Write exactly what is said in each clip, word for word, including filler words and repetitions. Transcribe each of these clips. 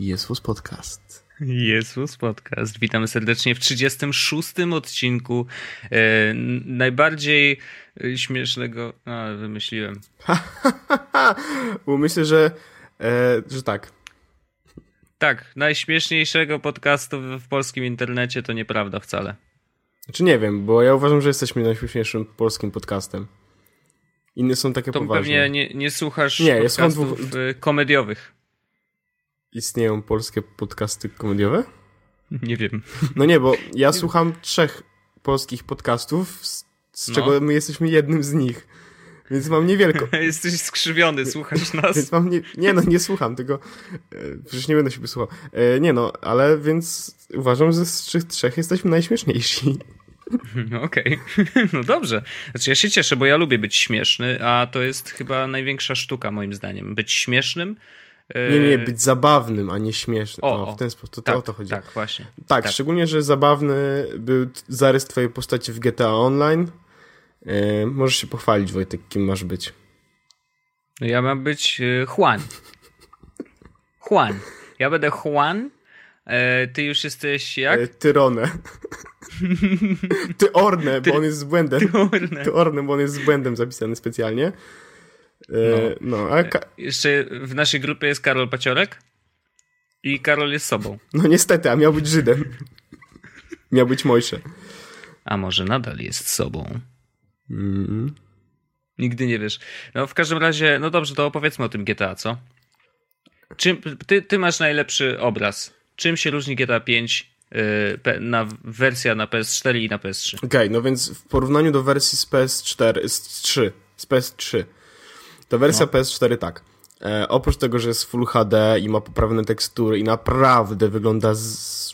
Jesus Podcast. Jesus Podcast. Witamy serdecznie w trzydziestym szóstym odcinku e, najbardziej śmiesznego... A, wymyśliłem. Bo myślę, że, e, że tak. Tak, najśmieszniejszego podcastu w polskim internecie to nieprawda wcale. Znaczy nie wiem, bo ja uważam, że jesteśmy najśmieszniejszym polskim podcastem. Inne są takie to poważne. Pewnie nie, nie słuchasz nie, podcastów dwóch... komediowych. Istnieją polskie podcasty komediowe? Nie wiem. No nie, bo ja słucham trzech polskich podcastów, z, z no. czego my jesteśmy jednym z nich. Więc mam niewielko. Jesteś skrzywiony, słuchasz nas. Więc mam nie... nie, no nie słucham, tylko e, przecież nie będę się wysłuchał. E, nie no, ale więc uważam, że z tych trzech jesteśmy najśmieszniejsi. Okej, okay. No dobrze. Znaczy ja się cieszę, bo ja lubię być śmieszny, a to jest chyba największa sztuka moim zdaniem. Być śmiesznym. Nie, nie, być zabawnym, a nie śmiesznym. O, o w ten sposób, to, tak, to o to chodzi. Tak, właśnie. Tak, tak, szczególnie, że zabawny był zarys twojej postaci w G T A Online. E, możesz się pochwalić, Wojtek, kim masz być. No ja mam być y, Juan. Juan. Ja będę Juan. E, ty już jesteś jak? E, Tyrone. Ty Orne, bo on jest z błędem. Ty Orne. Ty Orne, bo on jest z błędem zapisany specjalnie. E, no. no a ka- Jeszcze w naszej grupie jest Karol Paciorek i Karol jest sobą. No niestety, a miał być Żydem. Miał być Mojsze. A może nadal jest sobą? Mm. Nigdy nie wiesz. No w każdym razie, no dobrze, to opowiedzmy o tym G T A, co? Czym, ty, ty masz najlepszy obraz. Czym się różni G T A pięć yy, na wersja na P S cztery i na P S trzy? Okej, okay, no więc w porównaniu do wersji z P S cztery, z trzy, z P S trzy, to wersja no. P S cztery tak. E, oprócz tego, że jest Full H D i ma poprawne tekstury i naprawdę wygląda z...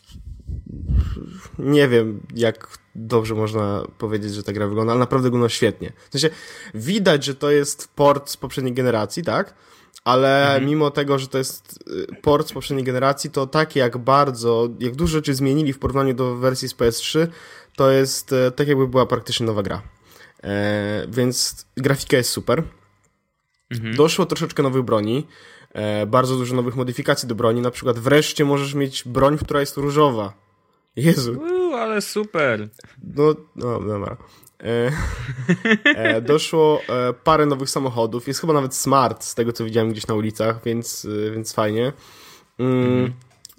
nie wiem, jak dobrze można powiedzieć, że ta gra wygląda, ale naprawdę wygląda świetnie. W sensie, widać, że to jest port z poprzedniej generacji, tak? Ale mhm. mimo tego, że to jest port z poprzedniej generacji, to tak jak bardzo, jak dużo rzeczy zmienili w porównaniu do wersji z P S trzy, to jest tak jakby była praktycznie nowa gra. E, więc grafika jest super. Mhm. Doszło troszeczkę nowych broni, e, bardzo dużo nowych modyfikacji do broni, na przykład wreszcie możesz mieć broń, która jest różowa. Jezu. Uuu, ale super. No, no dobra. E, e, doszło e, parę nowych samochodów. Jest chyba nawet Smart, z tego co widziałem gdzieś na ulicach, więc, e, więc fajnie. Mm, mhm.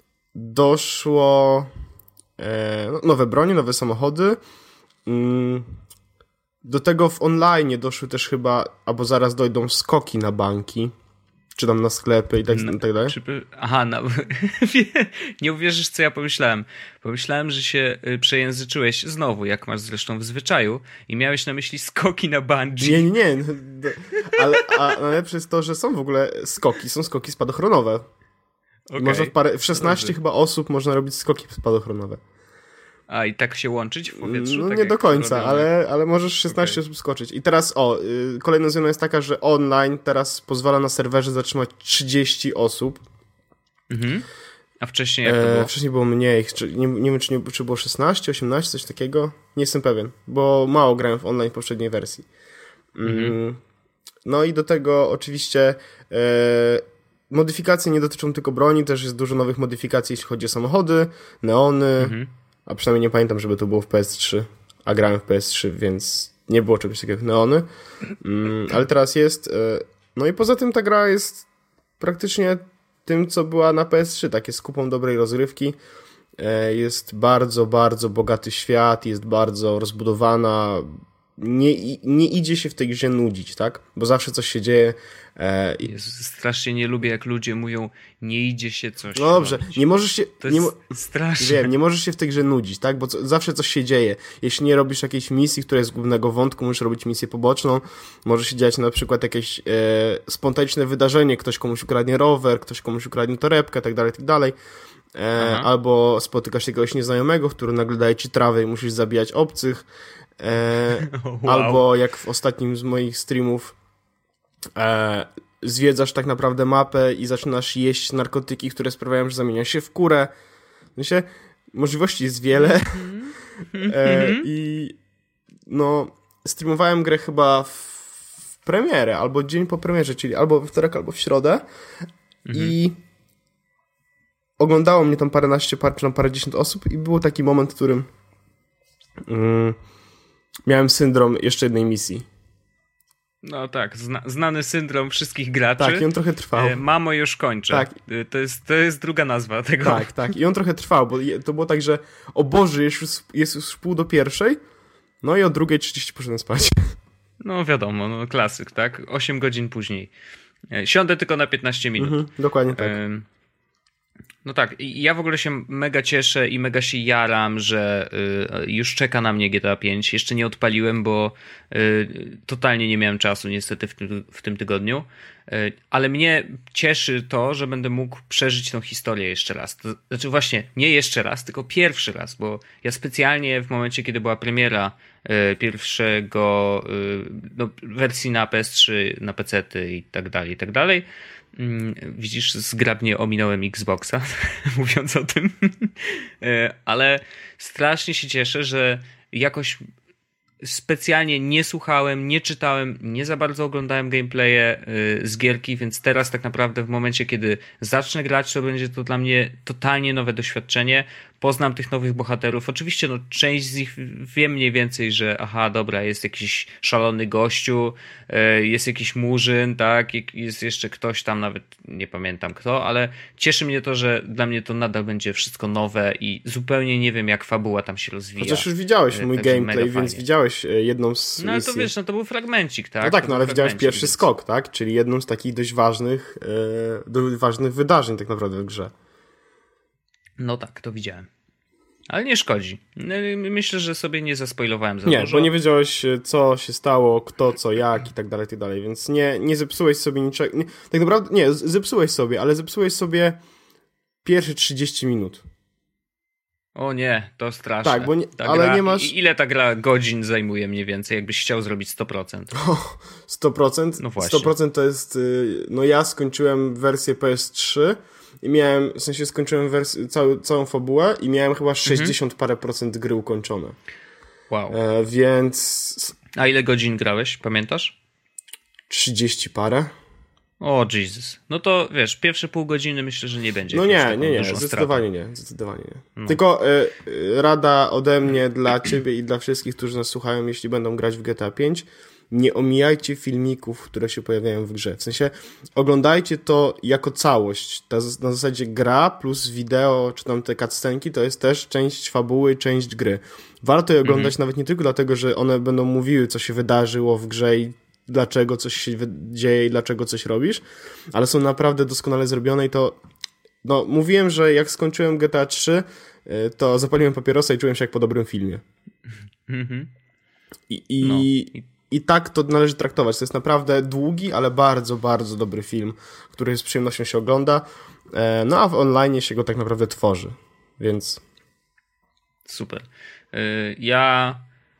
Doszło e, no, nowe bronie, nowe samochody. Mm, do tego w online doszły też chyba, albo zaraz dojdą skoki na banki. Czy tam na sklepy i tak, no, i tak dalej? Czy, aha, no, nie uwierzysz, co ja pomyślałem. Pomyślałem, że się przejęzyczyłeś znowu, jak masz zresztą w zwyczaju i miałeś na myśli skoki na bungee. Nie, nie, nie. Ale a najlepsze jest to, że są w ogóle skoki, są skoki spadochronowe. Okay. Można w, parę, w szesnaście chyba osób można robić skoki spadochronowe. A i tak się łączyć w powietrzu? No tak nie do końca, ale, ale możesz szesnaście okay. osób skoczyć. I teraz o, y, kolejna zmiana jest taka, że online teraz pozwala na serwerze zatrzymać trzydzieści osób. Mhm. A wcześniej jak to było? E, wcześniej było mniej. Nie, nie wiem, czy, nie, czy było szesnaście, osiemnaście, coś takiego. Nie jestem pewien, bo mało grałem w online w poprzedniej wersji. Mhm. Mm, no i do tego oczywiście e, modyfikacje nie dotyczą tylko broni, też jest dużo nowych modyfikacji, jeśli chodzi o samochody, neony, mhm. a przynajmniej nie pamiętam, żeby to było w P S trzy, a grałem w P S trzy, więc nie było czegoś takiego jak neony, mm, ale teraz jest. E, no i poza tym ta gra jest praktycznie tym, co była na P S trzy, takie z kupą dobrej rozgrywki. E, jest bardzo, bardzo bogaty świat, jest bardzo rozbudowana. Nie, nie idzie się w tej grze nudzić, tak? Bo zawsze coś się dzieje. E, i... Jezu, strasznie nie lubię, jak ludzie mówią, nie idzie się coś. No dobrze, robić. Nie możesz się. To nie, jest straszne. Wiem, nie możesz się w tej grze nudzić, tak? Bo co, zawsze coś się dzieje. Jeśli nie robisz jakiejś misji, która jest z głównego wątku, musisz robić misję poboczną. Może się dziać na przykład jakieś e, spontaniczne wydarzenie, ktoś komuś ukradnie rower, ktoś komuś ukradnie torebkę, tak dalej, tak dalej. E, albo spotykasz jakiegoś nieznajomego, który nagle daje ci trawę i musisz zabijać obcych. E, wow. Albo jak w ostatnim z moich streamów e, zwiedzasz tak naprawdę mapę i zaczynasz jeść narkotyki, które sprawiają, że zamieniasz się w kurę. Myślę, możliwości jest wiele. e, I no streamowałem grę chyba w premierę, albo dzień po premierze, czyli albo we wtorek, albo w środę. I oglądało mnie tam paręnaście, par, czy tam parędziesiąt osób i był taki moment, w którym mm, miałem syndrom jeszcze jednej misji. No tak, zna, znany syndrom wszystkich graczy. Tak, i on trochę trwał. E, mamo, już kończę. Tak. E, to, jest, to jest druga nazwa tego. Tak, tak. I on trochę trwał, bo je, to było tak, że o Boże, jest już, jest już pół do pierwszej, no i o drugiej trzydzieści poszedłem spać. No wiadomo, no klasyk, tak? osiem godzin później. E, siądę tylko na piętnaście minut. Mhm, dokładnie tak. E, No tak, i ja w ogóle się mega cieszę i mega się jaram, że y, już czeka na mnie G T A pięć. Jeszcze nie odpaliłem, bo y, totalnie nie miałem czasu niestety w tym, w tym tygodniu. Y, ale mnie cieszy to, że będę mógł przeżyć tą historię jeszcze raz. To znaczy właśnie, nie jeszcze raz, tylko pierwszy raz, bo ja specjalnie w momencie, kiedy była premiera y, pierwszego y, no, wersji na P S trzy, na pecety i tak dalej, i tak dalej, widzisz, zgrabnie ominąłem Xboxa, mówiąc o tym, ale strasznie się cieszę, że jakoś specjalnie nie słuchałem, nie czytałem, nie za bardzo oglądałem gameplaye z gierki, więc teraz tak naprawdę w momencie, kiedy zacznę grać, to będzie to dla mnie totalnie nowe doświadczenie. Poznam tych nowych bohaterów. Oczywiście no, część z nich wiem mniej więcej, że aha, dobra, jest jakiś szalony gościu, jest jakiś murzyn, tak, jest jeszcze ktoś tam, nawet nie pamiętam kto, ale cieszy mnie to, że dla mnie to nadal będzie wszystko nowe i zupełnie nie wiem, jak fabuła tam się rozwija. Chociaż już widziałeś mój gameplay, więc widziałeś jedną z No ale misji. to wiesz, no to był fragmencik, tak? No tak, no ale widziałeś pierwszy więc... skok, tak? Czyli jedną z takich dość ważnych, yy, ważnych wydarzeń tak naprawdę w grze. No tak, to widziałem. Ale nie szkodzi. Myślę, że sobie nie zaspoilowałem za nie, dużo. Nie, bo nie wiedziałeś, co się stało, kto, co, jak i tak dalej, i tak dalej, więc nie, nie zepsułeś sobie niczego. Nie, tak naprawdę, nie, zepsułeś sobie, ale zepsułeś sobie pierwsze trzydzieści minut. O nie, to straszne. Tak, bo nie, ta ale gra, nie masz... Ile ta gra godzin zajmuje mniej więcej, jakbyś chciał zrobić sto procent? O, sto procent? No właśnie. sto procent to jest... No ja skończyłem wersję P S trzy i miałem, w sensie skończyłem wersję, cały, całą fabułę i miałem chyba sześćdziesiąt mhm. parę procent gry ukończone. Wow. E, więc... A ile godzin grałeś, pamiętasz? trzydzieści parę. O Jesus. No to wiesz, pierwsze pół godziny myślę, że nie będzie. No nie, nie, nie, zdecydowanie nie, zdecydowanie nie. No. Tylko y, y, rada ode mnie dla ciebie i dla wszystkich, którzy nas słuchają, jeśli będą grać w G T A pięć, nie omijajcie filmików, które się pojawiają w grze. W sensie oglądajcie to jako całość. Ta, na zasadzie gra plus wideo, czy tam te cutscenki, to jest też część fabuły, część gry. Warto je oglądać mhm. nawet nie tylko dlatego, że one będą mówiły, co się wydarzyło w grze i dlaczego coś się dzieje i dlaczego coś robisz, ale są naprawdę doskonale zrobione i to, no mówiłem, że jak skończyłem G T A trzy, to zapaliłem papierosa i czułem się jak po dobrym filmie. Mm-hmm. I, i, no. I tak to należy traktować. To jest naprawdę długi, ale bardzo, bardzo dobry film, który z przyjemnością się ogląda, no a w online się go tak naprawdę tworzy, więc... Super. Ja...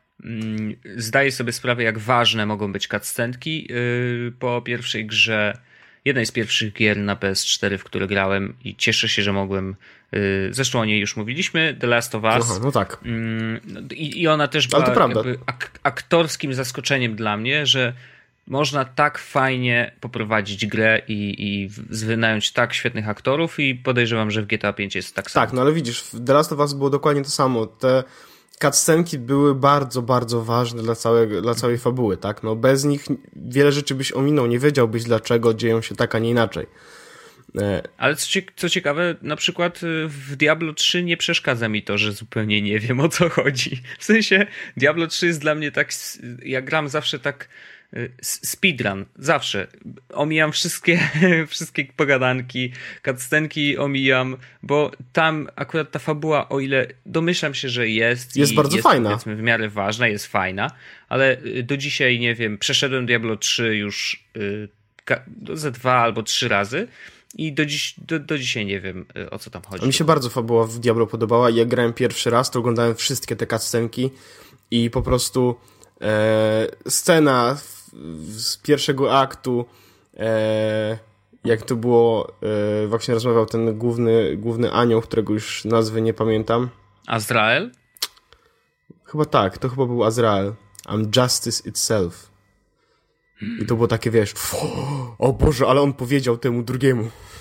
Zdaję sobie sprawę, jak ważne mogą być cutscenki po pierwszej grze, jednej z pierwszych gier na P S cztery, w które grałem i cieszę się, że mogłem, zresztą o niej już mówiliśmy, The Last of Us. Aha, no tak. I, i ona też była jakby ak- aktorskim zaskoczeniem dla mnie, że można tak fajnie poprowadzić grę i, i wynająć tak świetnych aktorów i podejrzewam, że w G T A pięć jest tak samo. Tak, no ale widzisz, w The Last of Us było dokładnie to samo. Te cutscenki były bardzo, bardzo ważne dla, całego, dla całej fabuły, tak? No bez nich wiele rzeczy byś ominął, nie wiedziałbyś dlaczego dzieją się tak, a nie inaczej. Ale co, co ciekawe, na przykład w Diablo trzy nie przeszkadza mi to, że zupełnie nie wiem, o co chodzi. W sensie Diablo trzy jest dla mnie tak, ja gram zawsze tak speedrun, zawsze. Omijam wszystkie, wszystkie pogadanki, cutscenki omijam, bo tam akurat ta fabuła, o ile domyślam się, że jest jest i bardzo jest, fajna. Powiedzmy, w miarę ważna, jest fajna, ale do dzisiaj, nie wiem, przeszedłem Diablo trzy już yy, ze dwa albo trzy razy i do, dziś, do, do dzisiaj nie wiem, o co tam chodzi. A mi się bardzo fabuła w Diablo podobała i jak grałem pierwszy raz, to oglądałem wszystkie te cutscenki i po prostu e, scena w, z pierwszego aktu, e, jak to było, e, właśnie rozmawiał ten główny, główny anioł, którego już nazwy nie pamiętam. Azrael? Chyba tak, to chyba był Azrael. I'm justice itself. I to było takie, wiesz, o Boże, ale on powiedział temu drugiemu.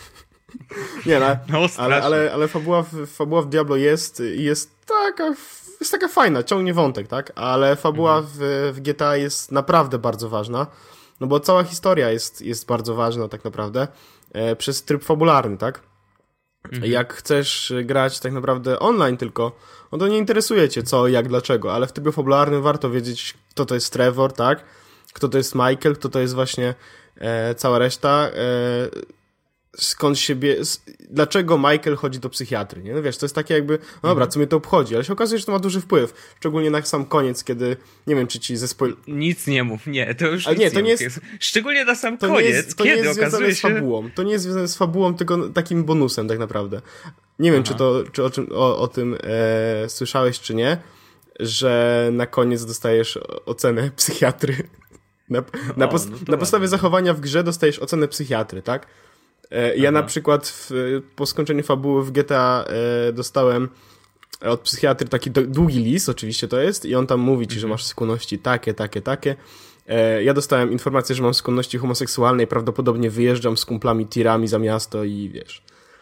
Nie, no, No, ale, ale, ale fabuła, w, fabuła w Diablo jest jest taka, jest taka fajna, ciągnie wątek, tak? Ale fabuła mhm. w, w G T A jest naprawdę bardzo ważna, no bo cała historia jest, jest bardzo ważna tak naprawdę e, przez tryb fabularny, tak? Mhm. Jak chcesz grać tak naprawdę online tylko, no to nie interesuje cię co, jak, dlaczego, ale w trybie fabularnym warto wiedzieć, kto to jest Trevor, tak? Kto to jest Michael, kto to jest właśnie e, cała reszta, e, skąd siebie, dlaczego Michael chodzi do psychiatry, nie? No wiesz, to jest takie jakby, no dobra, co mnie to obchodzi, ale się okazuje, że to ma duży wpływ, szczególnie na sam koniec, kiedy, nie wiem, czy ci ze spoil... Nic nie mów, nie, to już ale nic nie, to nie jest... jest... Szczególnie na sam to koniec, nie jest, to kiedy nie jest okazuje z się... fabułą, to nie jest związane z fabułą, tylko takim bonusem tak naprawdę. Nie wiem, Aha. czy to, czy o, czym, o, o tym e, słyszałeś, czy nie, że na koniec dostajesz ocenę psychiatry. Na, na, o, pos, no na podstawie ładnie. zachowania w grze dostajesz ocenę psychiatry, tak? E, ja na przykład w, po skończeniu fabuły w G T A e, dostałem od psychiatry taki do, długi list, oczywiście to jest, i on tam mówi ci, mhm. że masz skłonności takie, takie, takie. E, ja dostałem informację, że mam skłonności homoseksualne i prawdopodobnie wyjeżdżam z kumplami tirami za miasto i wiesz...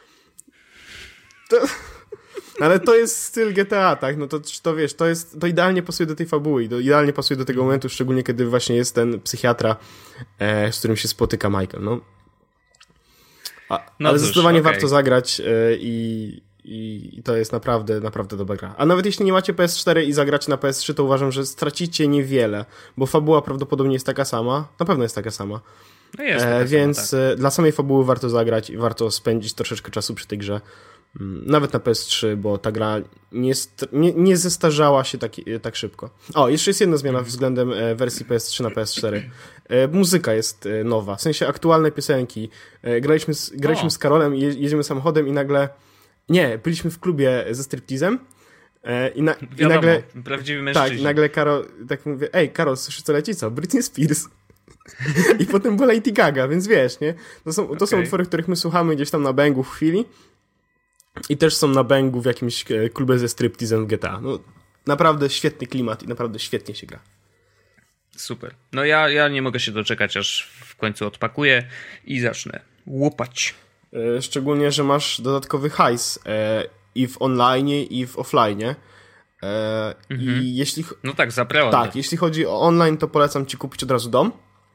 To... Ale to jest styl G T A, tak? No to, to wiesz, to jest, to idealnie pasuje do tej fabuły, do, idealnie pasuje do tego momentu, szczególnie kiedy właśnie jest ten psychiatra, e, z którym się spotyka Michael, no. A, no ale cóż, zdecydowanie okay. warto zagrać e, i, i, i to jest naprawdę, naprawdę dobra gra. A nawet jeśli nie macie P S cztery i zagracie na P S trzy, to uważam, że stracicie niewiele, bo fabuła prawdopodobnie jest taka sama, na pewno jest taka sama. No jest taka e, więc sama, tak. dla samej fabuły warto zagrać i warto spędzić troszeczkę czasu przy tej grze. Nawet na P S trzy, bo ta gra nie, nie, nie zestarzała się tak, tak szybko. O, jeszcze jest jedna zmiana względem wersji P S trzy na P S cztery. Muzyka jest nowa, w sensie aktualne piosenki. Graliśmy z, graliśmy z Karolem i jedziemy samochodem i nagle... Nie, byliśmy w klubie ze striptizem i, na, Wiadomo, i nagle... prawdziwy mężczyźni. Tak, nagle Karol tak mówi, ej Karol, słyszysz co leci? Co? Britney Spears. I potem była Lady Gaga, więc wiesz, nie? To są, to okay. są utwory, których my słuchamy gdzieś tam na bęgu w chwili. I też są na bęgu w jakimś klubie ze striptizem w G T A. No, naprawdę świetny klimat i naprawdę świetnie się gra. Super. No ja, ja nie mogę się doczekać, aż w końcu odpakuję i zacznę łupać. Szczególnie, że masz dodatkowy hajs e, i w online, i w offline. E, mhm. I jeśli... No tak, zaprałem. Tak, jeśli chodzi o online, to polecam ci kupić od razu dom.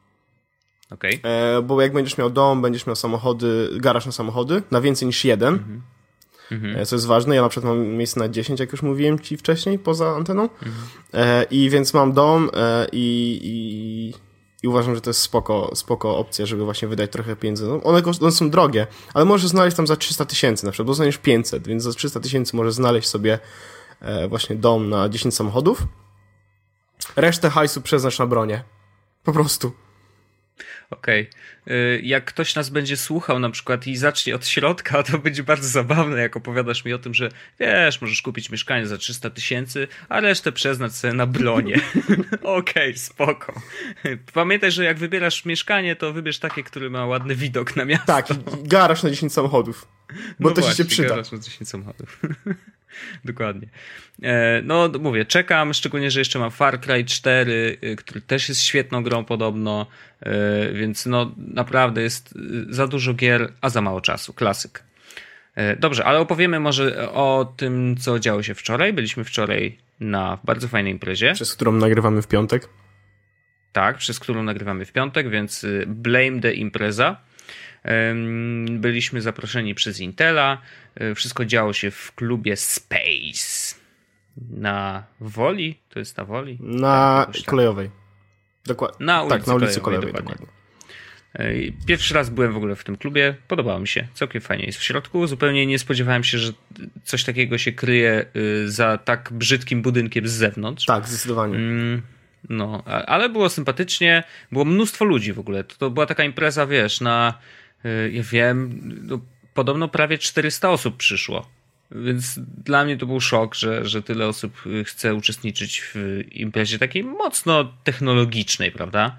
Okej. Okay. E, bo jak będziesz miał dom, będziesz miał samochody, garaż na samochody, na więcej niż jeden. Mhm. Mhm. Co jest ważne, ja na przykład mam miejsce na dziesięć, jak już mówiłem ci wcześniej, poza anteną. Mhm. E, I więc mam dom e, i, i, i uważam, że to jest spoko, spoko opcja, żeby właśnie wydać trochę pieniędzy. No, one, one są drogie, ale możesz znaleźć tam za trzysta tysięcy na przykład, bo znajdziesz pięćset, więc za trzysta tysięcy możesz znaleźć sobie e, właśnie dom na dziesięć samochodów. Resztę hajsu przeznacz na bronię. Po prostu. Okej. Okay. Jak ktoś nas będzie słuchał na przykład i zacznie od środka, to będzie bardzo zabawne, jak opowiadasz mi o tym, że wiesz, możesz kupić mieszkanie za trzysta tysięcy, a resztę przeznacz sobie na bronię. Okej, okay, spoko. Pamiętaj, że jak wybierasz mieszkanie, to wybierz takie, które ma ładny widok na miasto. Tak, garaż na dziesięć samochodów. Bo no to właśnie, ci się przyda. Garaż na dziesięć samochodów. Dokładnie. No mówię, czekam, szczególnie, że jeszcze mam Far Cry cztery, który też jest świetną grą podobno, więc no naprawdę jest za dużo gier, a za mało czasu. Klasyk. Dobrze, ale opowiemy może o tym, co działo się wczoraj. Byliśmy wczoraj na bardzo fajnej imprezie. Przez którą nagrywamy w piątek. Tak, przez którą nagrywamy w piątek, więc Blame the Impreza. Byliśmy zaproszeni przez Intela. Wszystko działo się w klubie Space na Woli. To jest na Woli? Na tak, kolejowej. Dokładnie. Na ulicy, tak, na ulicy kolejowej, kolejowej dokładnie. dokładnie. Pierwszy raz byłem w ogóle w tym klubie. Podobało mi się. Całkiem fajnie jest w środku. Zupełnie nie spodziewałem się, że coś takiego się kryje za tak brzydkim budynkiem z zewnątrz. Tak, zdecydowanie. No, ale było sympatycznie. Było mnóstwo ludzi w ogóle. To, to była taka impreza, wiesz, na... Ja wiem, no, podobno prawie czterysta osób przyszło, więc dla mnie to był szok, że, że tyle osób chce uczestniczyć w imprezie takiej mocno technologicznej, prawda?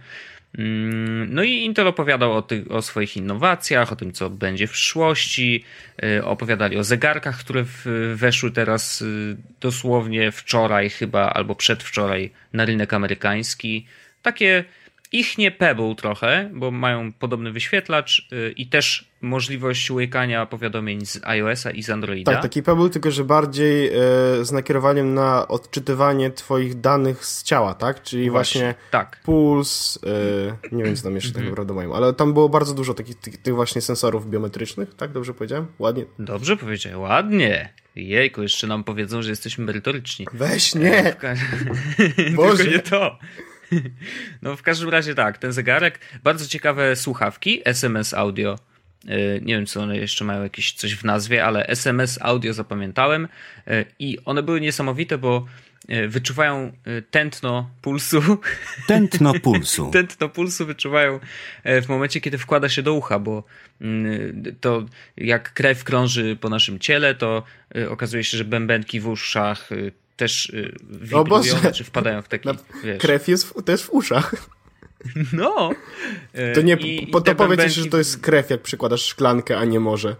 No i Intel opowiadał o, tych, o swoich innowacjach, o tym, co będzie w przyszłości, opowiadali o zegarkach, które weszły teraz dosłownie wczoraj chyba, albo przedwczoraj na rynek amerykański. Takie ich nie Pebble trochę, bo mają podobny wyświetlacz yy, i też możliwość łykania powiadomień z iOS-a i z Androida. Tak, taki Pebble, tylko że bardziej e, z nakierowaniem na odczytywanie twoich danych z ciała, tak? Czyli właśnie, właśnie tak. puls, e, nie wiem co tam jeszcze tak naprawdę mają, ale tam było bardzo dużo takich tych, tych właśnie sensorów biometrycznych, tak? Dobrze powiedziałem? Ładnie? Dobrze powiedziałem, ładnie. Jejku, jeszcze nam powiedzą, że jesteśmy merytoryczni. Weź, nie! Ka- Boże. Tylko nie to. No w każdym razie tak, ten zegarek, bardzo ciekawe słuchawki, S M S audio. Nie wiem, czy one jeszcze mają jakieś coś w nazwie, ale S M S audio zapamiętałem i one były niesamowite, bo wyczuwają tętno pulsu. Tętno pulsu. Tętno pulsu wyczuwają w momencie, kiedy wkłada się do ucha, bo to jak krew krąży po naszym ciele, to okazuje się, że bębenki w uszach też wibrują, czy wpadają w taki... Wiesz, krew jest w, też w uszach. No. To nie, I, po, i to powiedz, bębenki... że to jest krew, jak przykładasz szklankę, a nie morze.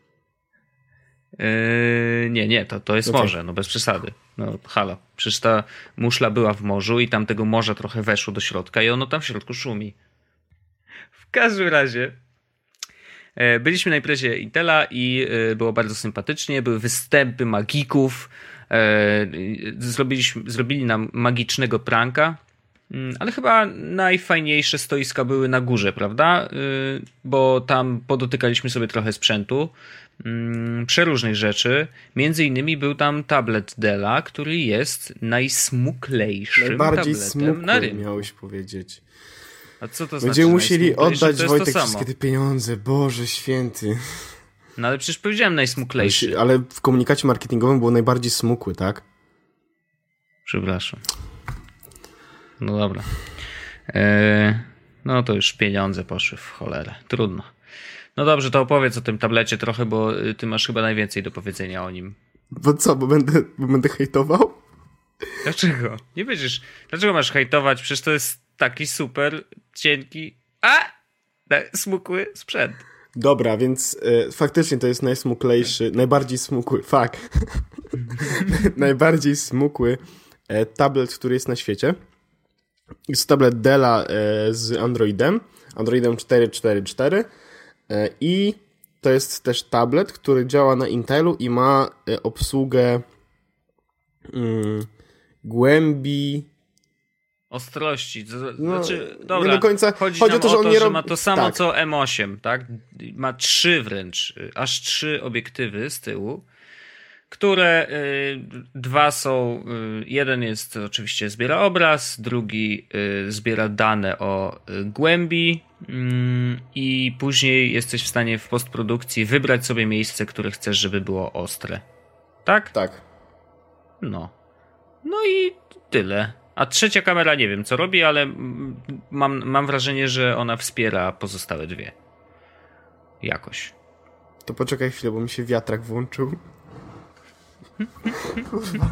Yy, nie, nie, to, to jest okay. Morze, no bez przesady. No halo, przecież ta muszla była w morzu i tam tego morza trochę weszło do środka i ono tam w środku szumi. W każdym razie e, byliśmy na imprezie Intela i e, było bardzo sympatycznie, były występy magików, e, zrobiliśmy, zrobili nam magicznego pranka. Ale chyba najfajniejsze stoiska były na górze, prawda? Bo tam podotykaliśmy sobie trochę sprzętu, przeróżnych rzeczy. Między innymi był tam tablet Della, który jest najsmuklejszym Najbardziej tabletem smukły, na rynku. miałeś powiedzieć. A co to Będziemy znaczy musieli oddać, Wojtek, to wszystkie te pieniądze. Boże święty. No ale przecież powiedziałem najsmuklejszy. Ale w komunikacie marketingowym było najbardziej smukły, tak? Przepraszam. No dobra. Eee, no to już pieniądze poszły w cholerę. Trudno. No dobrze, to opowiedz o tym tablecie trochę, bo ty masz chyba najwięcej do powiedzenia o nim. Bo co, bo będę, bo będę hejtował? Dlaczego? Nie będziesz. Dlaczego masz hejtować? Przecież to jest taki super, cienki, a smukły sprzęt. Dobra, więc y, faktycznie to jest najsmuklejszy, najbardziej smukły, fuck. najbardziej smukły e, tablet, który jest na świecie. Jest tablet Della e, z Androidem, Androidem cztery cztery cztery e, i to jest też tablet, który działa na Intelu i ma e, obsługę mm, głębi... Ostrości. No, znaczy, dobra, nie do końca. chodzi, chodzi nam o to, że on to, nie że robi... ma to samo tak. co M osiem, tak? Ma trzy wręcz, aż trzy obiektywy z tyłu, które y, dwa są, y, jeden jest oczywiście zbiera obraz, drugi y, zbiera dane o y, głębi y, i później jesteś w stanie w postprodukcji wybrać sobie miejsce, które chcesz, żeby było ostre. Tak? Tak. No. No i tyle. A trzecia kamera nie wiem co robi, ale mam, mam wrażenie, że ona wspiera pozostałe dwie. Jakoś. To poczekaj chwilę, bo mi się wiatrak włączył. Kurwa.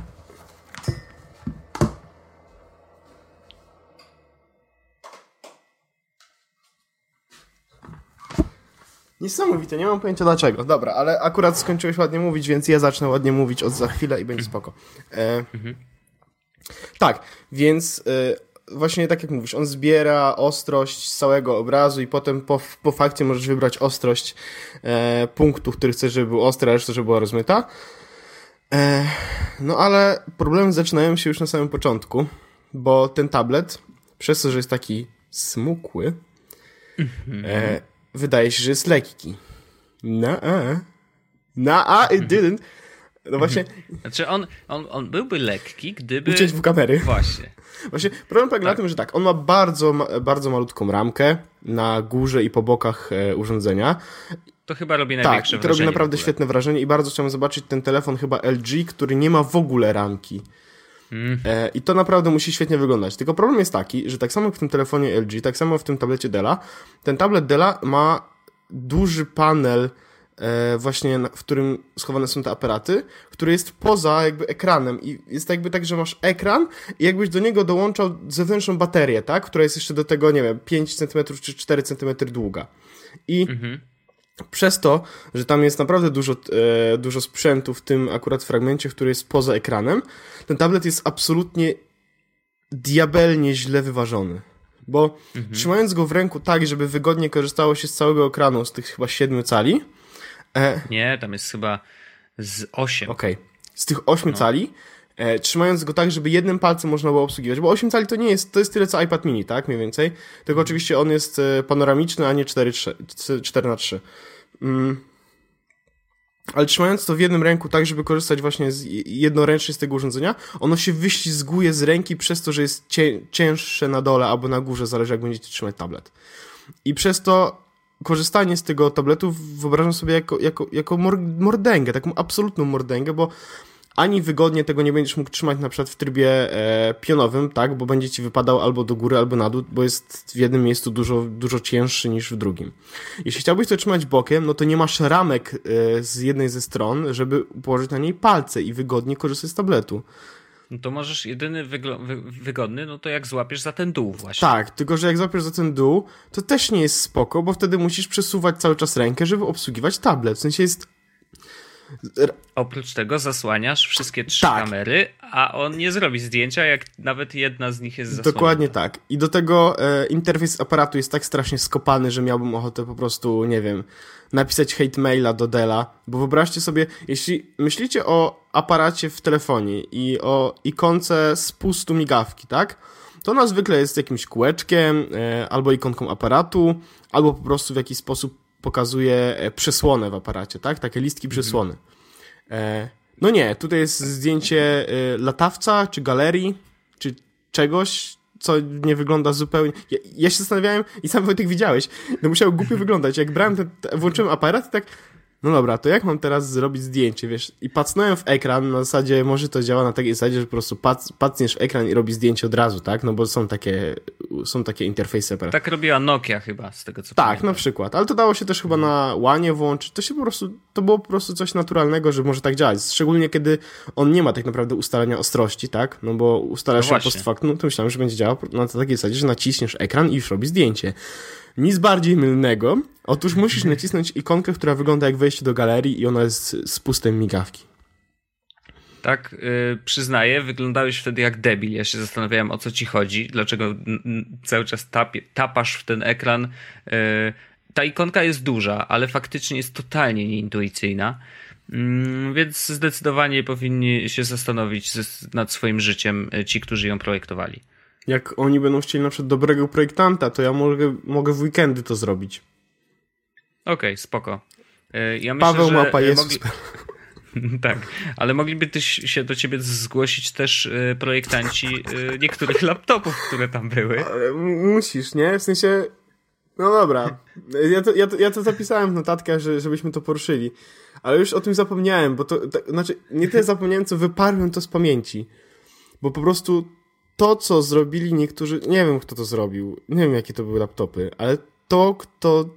Niesamowite, nie mam pojęcia dlaczego. Dobra, ale akurat skończyłeś ładnie mówić, więc ja zacznę ładnie mówić od za chwilę i będzie spoko. E, mhm. Tak, więc e, właśnie tak jak mówisz, on zbiera ostrość z całego obrazu i potem po, po fakcie możesz wybrać ostrość e, punktu, który chcesz, żeby był ostry, a reszta, żeby była rozmyta. E, no ale problemy zaczynają się już na samym początku, bo ten tablet, przez to, że jest taki smukły, e, wydaje się, że jest lekki. Na a. Na a, it didn't. No właśnie. Znaczy on, on, on byłby lekki, gdyby... Uciąć w kamery. Właśnie. Właśnie problem polega tak. na tym, że tak, on ma bardzo, bardzo malutką ramkę na górze i po bokach e, urządzenia. To chyba robi największe największe wrażenie. Tak, to robi naprawdę świetne wrażenie i bardzo chciałem zobaczyć ten telefon chyba L G, który nie ma w ogóle ramki. Mm. E, I to naprawdę musi świetnie wyglądać. Tylko problem jest taki, że tak samo w tym telefonie L G, tak samo w tym tablecie Della, ten tablet Della ma duży panel e, właśnie, w którym schowane są te aparaty, który jest poza jakby ekranem i jest jakby tak, że masz ekran i jakbyś do niego dołączał zewnętrzną baterię, tak? Która jest jeszcze do tego, nie wiem, pięć centymetrów czy cztery centymetry długa. I mm-hmm. przez to, że tam jest naprawdę dużo, e, dużo sprzętu w tym akurat fragmencie, który jest poza ekranem, ten tablet jest absolutnie diabelnie źle wyważony. Bo Mhm. trzymając go w ręku tak, żeby wygodnie korzystało się z całego ekranu, z tych chyba siedmiu cali. E, Nie, tam jest chyba z osiem. Okej. Okay. Z tych ośmiu No. cali, e, trzymając go tak, żeby jednym palcem można było obsługiwać, bo osiem cali to nie jest, to jest tyle co iPad mini, tak? Mniej więcej. Tylko oczywiście on jest e, panoramiczny, a nie cztery na trzy. Mm. Ale trzymając to w jednym ręku tak, żeby korzystać właśnie z jednoręcznie z tego urządzenia, ono się wyślizguje z ręki przez to, że jest cię, cięższe na dole albo na górze, zależy jak będziecie trzymać tablet. I przez to korzystanie z tego tabletu wyobrażam sobie jako, jako, jako mordęgę, taką absolutną mordęgę, bo ani wygodnie tego nie będziesz mógł trzymać na przykład w trybie e, pionowym, tak, bo będzie ci wypadał albo do góry, albo na dół, bo jest w jednym miejscu dużo, dużo cięższy niż w drugim. Jeśli chciałbyś to trzymać bokiem, no to nie masz ramek e, z jednej ze stron, żeby położyć na niej palce i wygodnie korzystać z tabletu. No to możesz jedyny wygl- wy- wygodny, no to jak złapiesz za ten dół właśnie. Tak, tylko że jak złapiesz za ten dół, to też nie jest spoko, bo wtedy musisz przesuwać cały czas rękę, żeby obsługiwać tablet. W sensie jest... Oprócz tego zasłaniasz wszystkie trzy Tak. kamery, a on nie zrobi zdjęcia, jak nawet jedna z nich jest zasłonięta. Dokładnie tak. I do tego e, interfejs aparatu jest tak strasznie skopany, że miałbym ochotę po prostu, nie wiem, napisać hate maila do Della, bo wyobraźcie sobie, jeśli myślicie o aparacie w telefonie i o ikonce spustu migawki, tak? To ona zwykle jest jakimś kółeczkiem, e, albo ikonką aparatu, albo po prostu w jakiś sposób pokazuje e, przesłonę w aparacie, tak? Takie listki przesłony. E, no nie, tutaj jest zdjęcie e, latawca, czy galerii, czy czegoś, co nie wygląda zupełnie... Ja, ja się zastanawiałem i sam Wojtek widziałeś, no musiało głupio wyglądać. Jak brałem, ten, te, włączyłem aparat i tak... No dobra, to jak mam teraz zrobić zdjęcie, wiesz? I pacnąłem w ekran, na zasadzie może to działa na takiej zasadzie, że po prostu pac, pacniesz w ekran i robi zdjęcie od razu, tak? No bo są takie, są takie interfejsy aparatu. Tak robiła Nokia chyba, z tego co Tak, pamiętam. na przykład, ale to dało się też chyba na łanie włączyć, to się po prostu, to było po prostu coś naturalnego, że może tak działać, szczególnie kiedy on nie ma tak naprawdę ustalenia ostrości, tak, no bo ustalasz No ją post factum, to myślałem, że będzie działał na takiej zasadzie, że naciśniesz ekran i już robi zdjęcie. Nic bardziej mylnego, otóż musisz nacisnąć ikonkę, która wygląda jak wejście do galerii i ona jest z pustem migawki. Tak, yy, przyznaję, wyglądałeś wtedy jak debil. Ja się zastanawiałem, o co ci chodzi, dlaczego n- n- cały czas tapie, tapasz w ten ekran. Yy, ta ikonka jest duża, ale faktycznie jest totalnie nieintuicyjna, yy, więc zdecydowanie powinni się zastanowić z, nad swoim życiem ci, którzy ją projektowali. Jak oni będą chcieli na przykład dobrego projektanta, to ja mogę, mogę w weekendy to zrobić. Okej, okay, spoko. Yy, ja myślę, Paweł że Mapa jest... mogli... Tak, ale mogliby też się do ciebie zgłosić też y, projektanci y, niektórych laptopów, które tam były. Ale musisz, nie? W sensie, no dobra, ja to, ja to, ja to zapisałem w notatkach, że, żebyśmy to poruszyli, ale już o tym zapomniałem, bo to, to znaczy, nie tyle zapomniałem, co wyparłem to z pamięci, bo po prostu to, co zrobili niektórzy, nie wiem, kto to zrobił, nie wiem, jakie to były laptopy, ale to, kto...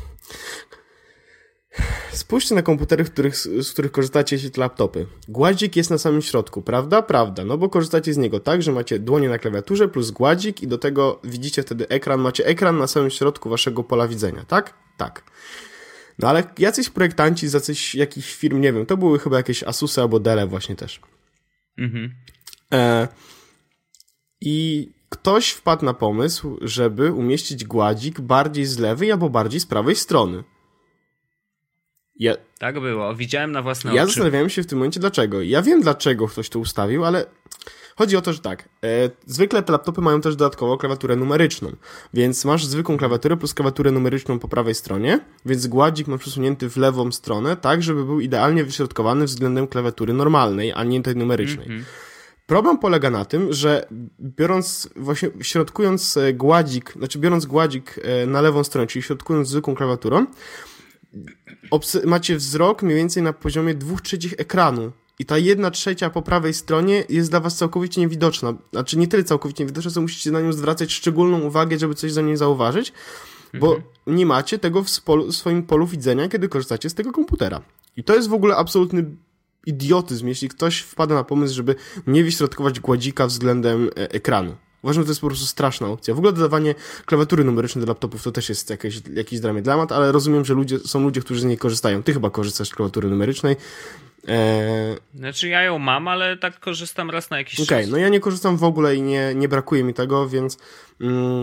Spójrzcie na komputery, których, z których korzystacie, jeśli to laptopy. Gładzik jest na samym środku, prawda? Prawda, no bo korzystacie z niego tak, że macie dłonie na klawiaturze plus gładzik i do tego widzicie wtedy ekran, macie ekran na samym środku waszego pola widzenia, tak? Tak. No ale jacyś projektanci z jacyś, jakichś firm, nie wiem, to były chyba jakieś Asusy albo Delle właśnie też. Mhm. E, I ktoś wpadł na pomysł, żeby umieścić gładzik bardziej z lewej albo bardziej z prawej strony. Ja, Tak było, widziałem na własne ja oczy. zastanawiałem się w tym momencie dlaczego. Ja wiem dlaczego ktoś to ustawił, ale chodzi o to, że tak, e, zwykle te laptopy mają też dodatkowo klawiaturę numeryczną, więc masz zwykłą klawiaturę plus klawiaturę numeryczną po prawej stronie, więc gładzik masz przesunięty w lewą stronę, tak żeby był idealnie wyśrodkowany względem klawiatury normalnej, a nie tej numerycznej. Mm-hmm. Problem polega na tym, że biorąc, właśnie środkując gładzik, znaczy biorąc gładzik na lewą stronę, czyli środkując zwykłą klawiaturą, obs- macie wzrok mniej więcej na poziomie dwóch trzecich ekranu i ta jedna trzecia po prawej stronie jest dla was całkowicie niewidoczna. Znaczy nie tyle całkowicie niewidoczna, co musicie na nią zwracać szczególną uwagę, żeby coś za niej zauważyć, bo mhm. nie macie tego w, spolu, w swoim polu widzenia, kiedy korzystacie z tego komputera. I to jest w ogóle absolutny idiotyzm, jeśli ktoś wpada na pomysł, żeby nie wyśrodkować gładzika względem e- ekranu. Uważam, że to jest po prostu straszna opcja. W ogóle dodawanie klawiatury numerycznej do laptopów to też jest jakiś, jakiś dla mnie dramat, ale rozumiem, że ludzie, są ludzie, którzy z niej korzystają. Ty chyba korzystasz z klawiatury numerycznej. Eee... Znaczy ja ją mam, ale tak korzystam raz na jakiś Okej, czas. no ja nie korzystam w ogóle i nie, nie brakuje mi tego, więc mm,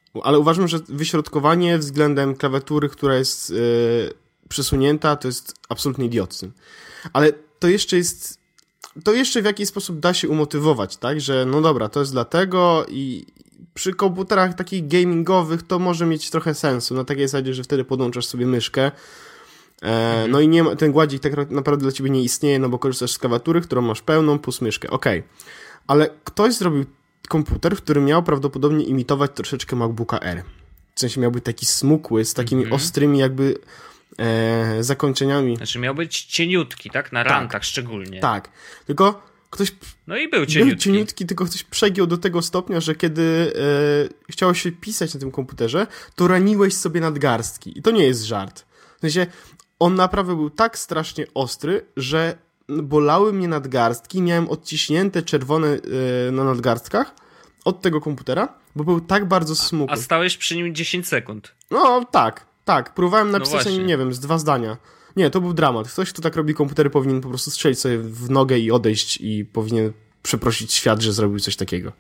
ale uważam, że wyśrodkowanie względem klawiatury, która jest yy, przesunięta, to jest absolutnie idiotyzm. Ale to jeszcze jest, to jeszcze w jakiś sposób da się umotywować, tak, że no dobra, to jest dlatego i przy komputerach takich gamingowych to może mieć trochę sensu, na takiej zasadzie, że wtedy podłączasz sobie myszkę, e, no i nie ma, ten gładzik tak naprawdę dla ciebie nie istnieje, no bo korzystasz z klawiatury, którą masz pełną, plus myszkę, okej. Okay. Ale ktoś zrobił komputer, który miał prawdopodobnie imitować troszeczkę MacBooka Air. W sensie miał być taki smukły, z takimi mm-hmm. ostrymi jakby e, zakończeniami. Znaczy miał być cieniutki, tak? Na rantach tak. szczególnie. Tak. Tylko ktoś... No i był cieniutki. Był cieniutki, tylko ktoś przegiął do tego stopnia, że kiedy e, chciało się pisać na tym komputerze, to raniłeś sobie nadgarstki. I to nie jest żart. W sensie, on naprawdę był tak strasznie ostry, że bolały mnie nadgarstki, miałem odciśnięte czerwone e, na nadgarstkach od tego komputera, bo był tak bardzo smukły. A stałeś przy nim dziesięć sekund. No tak, tak. Próbowałem napisać, no nie wiem, z dwa zdania. Nie, to był dramat. Ktoś, kto tak robi komputery, powinien po prostu strzelić sobie w nogę i odejść i powinien przeprosić świat, że zrobił coś takiego.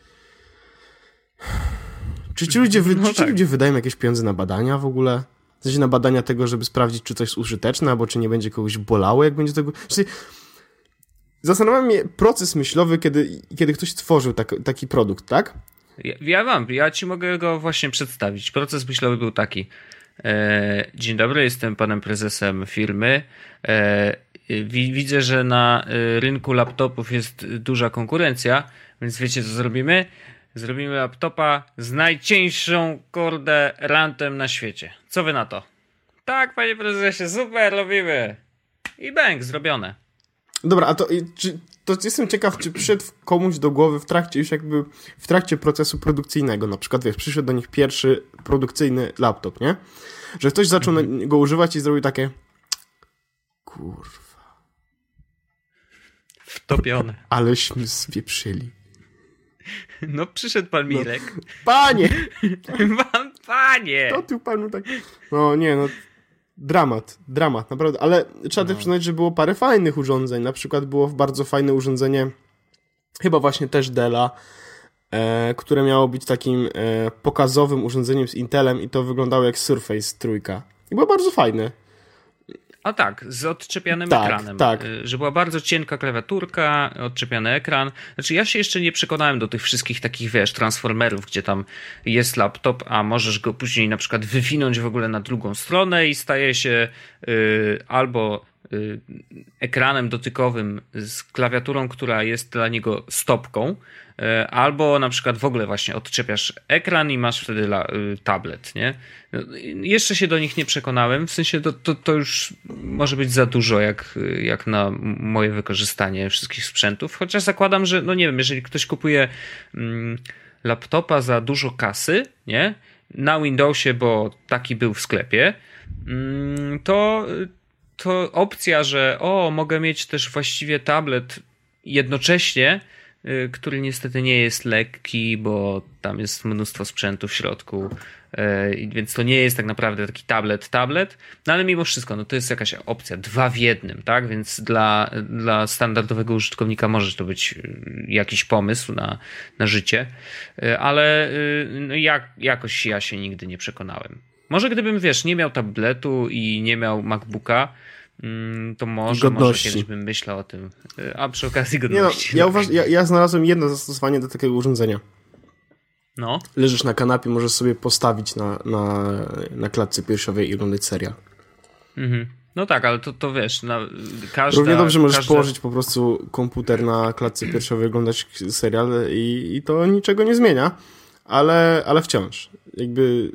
Czy ci ludzie, wy... no czy ci tak. ludzie wydają jakieś pieniądze na badania w ogóle? W sensie na badania tego, żeby sprawdzić, czy coś jest użyteczne, albo czy nie będzie kogoś bolało, jak będzie tego... Znaczy, zastanawiam mnie proces myślowy, kiedy, kiedy ktoś tworzył tak, taki produkt, tak? Ja, ja mam, ja ci mogę go właśnie przedstawić. Proces myślowy był taki. E, dzień dobry, jestem panem prezesem firmy. E, wi, widzę, że na rynku laptopów jest duża konkurencja, więc wiecie, co zrobimy? Zrobimy laptopa z najcieńszą, kurde, rantem na świecie. Co wy na to? Tak, panie prezesie, super, robimy. I bang, zrobione. Dobra, a to, czy, to jestem ciekaw, czy przyszedł komuś do głowy w trakcie już jakby w trakcie procesu produkcyjnego, na przykład wiesz, przyszedł do nich pierwszy produkcyjny laptop, nie? Że ktoś zaczął mhm. go używać i zrobił takie kurwa. Wtopione. Aleśmy zwieprzyli. No przyszedł pan Mirek. No, panie! Pan, panie! To tu panu tak... No nie, no dramat, dramat, naprawdę, ale trzeba no. też przyznać, że było parę fajnych urządzeń, na przykład było bardzo fajne urządzenie, chyba właśnie też Della, e, które miało być takim e, pokazowym urządzeniem z Intelem i to wyglądało jak Surface trójka. I było bardzo fajne. A tak, z odczepianym tak, ekranem. Tak. Że była bardzo cienka klawiaturka, odczepiany ekran. Znaczy ja się jeszcze nie przekonałem do tych wszystkich takich, wiesz, transformerów, gdzie tam jest laptop, a możesz go później na przykład wywinąć w ogóle na drugą stronę i staje się y, albo y, ekranem dotykowym z klawiaturą, która jest dla niego stopką, y, albo na przykład w ogóle właśnie odczepiasz ekran i masz wtedy la, y, tablet, nie? Jeszcze się do nich nie przekonałem, w sensie to, to, to już może być za dużo jak, jak na moje wykorzystanie wszystkich sprzętów, chociaż zakładam, że no nie wiem, jeżeli ktoś kupuje mm, laptopa za dużo kasy, nie? Na Windowsie, bo taki był w sklepie, mm, to, to opcja, że o, mogę mieć też właściwie tablet jednocześnie, który niestety nie jest lekki, bo tam jest mnóstwo sprzętu w środku, więc to nie jest tak naprawdę taki tablet, tablet, no ale mimo wszystko, no to jest jakaś opcja, dwa w jednym, tak, więc dla, dla standardowego użytkownika może to być jakiś pomysł na, na życie, ale no jak, jakoś ja się nigdy nie przekonałem. Może gdybym, wiesz, nie miał tabletu i nie miał MacBooka, to może, może kiedyś bym myślał o tym. A przy okazji godności. Nie no, ja, uważ, ja, ja znalazłem jedno zastosowanie do takiego urządzenia. No. Leżysz na kanapie, możesz sobie postawić na, na, na klatce piersiowej i oglądać serial. Mhm. No tak, ale to, to wiesz, na każda... Równie dobrze możesz każda... położyć po prostu komputer na klatce piersiowej, oglądać serial i, i to niczego nie zmienia, ale, ale wciąż. Jakby...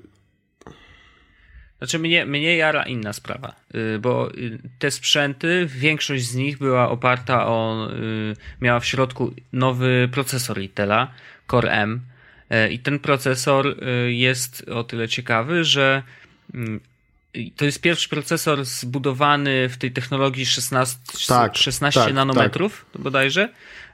Znaczy mnie, mnie jara inna sprawa, bo te sprzęty, większość z nich była oparta o, miała w środku nowy procesor Intela, Core M, i ten procesor jest o tyle ciekawy, że to jest pierwszy procesor zbudowany w tej technologii szesnaście, tak, szesnaście tak, nanometrów tak. bodajże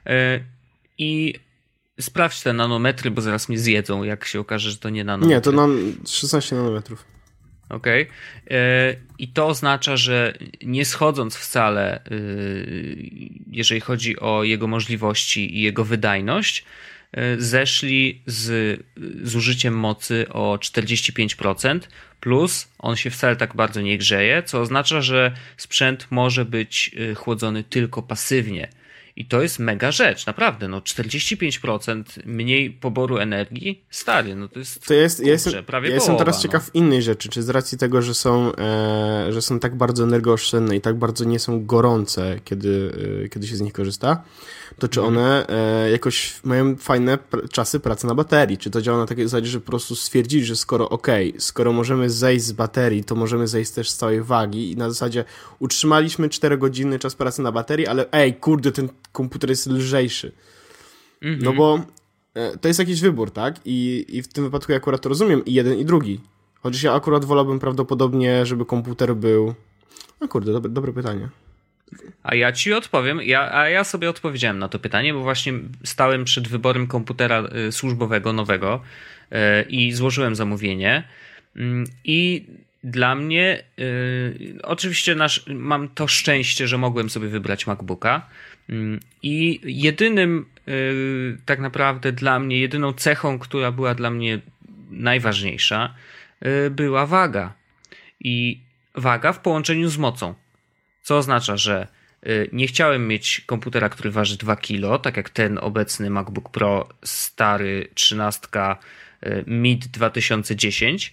i sprawdź te nanometry, bo zaraz mnie zjedzą, jak się okaże, że to nie nanometry. Nie, to nam szesnaście nanometrów. Okej. Okay. I to oznacza, że nie schodząc wcale, jeżeli chodzi o jego możliwości i jego wydajność, zeszli z zużyciem mocy o czterdzieści pięć procent, plus on się wcale tak bardzo nie grzeje, co oznacza, że sprzęt może być chłodzony tylko pasywnie. I to jest mega rzecz, naprawdę. No czterdzieści pięć procent mniej poboru energii, stary, no to jest, to jest kurczę, ja jestem, prawie ja połowa, jestem teraz no. ciekaw innej rzeczy, czy z racji tego, że są, e, że są tak bardzo energooszczędne i tak bardzo nie są gorące, kiedy, e, kiedy się z nich korzysta, to czy one e, jakoś mają fajne pr- czasy pracy na baterii? Czy to działa na takiej zasadzie, że po prostu stwierdzili, że skoro okej, okay, skoro możemy zejść z baterii, to możemy zejść też z całej wagi i na zasadzie utrzymaliśmy cztery godziny czas pracy na baterii, ale ej, kurde, ten komputer jest lżejszy. Mm-hmm. No bo e, to jest jakiś wybór, tak? I, I w tym wypadku ja akurat to rozumiem i jeden i drugi. Chociaż ja akurat wolałbym prawdopodobnie, żeby komputer był... No kurde, dobre, dobre pytanie. A ja ci odpowiem, ja, a ja sobie odpowiedziałem na to pytanie, bo właśnie stałem przed wyborem komputera y, służbowego, nowego y, i złożyłem zamówienie y, i dla mnie y, oczywiście nasz, mam to szczęście, że mogłem sobie wybrać MacBooka y, i jedynym y, tak naprawdę dla mnie, jedyną cechą, która była dla mnie najważniejsza, y, była waga i waga w połączeniu z mocą. Co oznacza, że nie chciałem mieć komputera, który waży dwa kilo, tak jak ten obecny MacBook Pro stary trzynastka mid dwa tysiące dziesięć,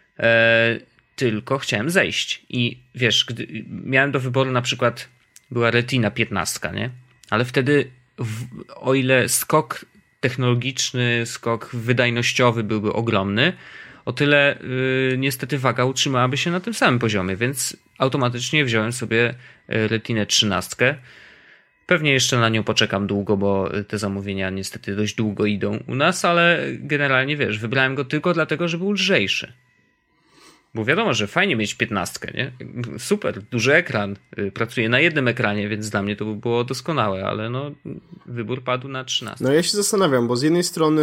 tylko chciałem zejść. I wiesz, gdy miałem do wyboru na przykład była Retina piętnaście, nie? Ale wtedy w, o ile skok technologiczny, skok wydajnościowy byłby ogromny, o tyle yy, niestety waga utrzymałaby się na tym samym poziomie, więc automatycznie wziąłem sobie Retinę trzynaście. Pewnie jeszcze na nią poczekam długo, bo te zamówienia niestety dość długo idą u nas, ale generalnie wiesz, wybrałem go tylko dlatego, że był lżejszy. Bo wiadomo, że fajnie mieć piętnastkę, nie? Super, duży ekran, pracuję na jednym ekranie, więc dla mnie to by było doskonałe, ale no wybór padł na trzynaście. No ja się zastanawiam, bo z jednej strony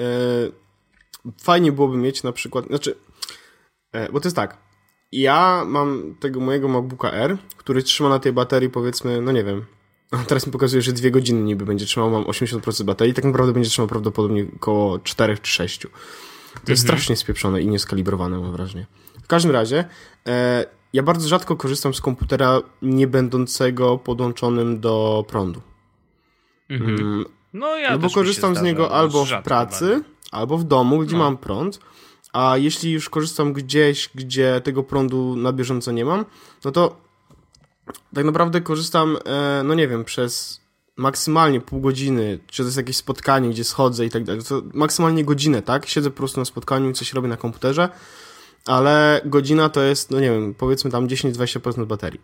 e, fajnie byłoby mieć na przykład, znaczy, e, bo to jest tak, ja mam tego mojego MacBooka Air, który trzyma na tej baterii powiedzmy, no nie wiem, teraz mi pokazuje, że dwie godziny niby będzie trzymał, mam osiemdziesiąt procent baterii, tak naprawdę będzie trzymał prawdopodobnie około cztery czy sześć. To jest mhm. strasznie spieprzone i nieskalibrowane, mam wrażenie. W każdym razie, e, ja bardzo rzadko korzystam z komputera nie będącego podłączonym do prądu. Mhm. Mm, no ja no bo korzystam z niego albo w pracy, bardzo. albo w domu, gdzie no. mam prąd, a jeśli już korzystam gdzieś, gdzie tego prądu na bieżąco nie mam, no to tak naprawdę korzystam, e, no nie wiem, przez maksymalnie pół godziny, czy to jest jakieś spotkanie, gdzie schodzę i tak dalej, to maksymalnie godzinę, tak? Siedzę po prostu na spotkaniu i coś robię na komputerze, ale godzina to jest, no nie wiem, powiedzmy tam dziesięć do dwudziestu procent baterii.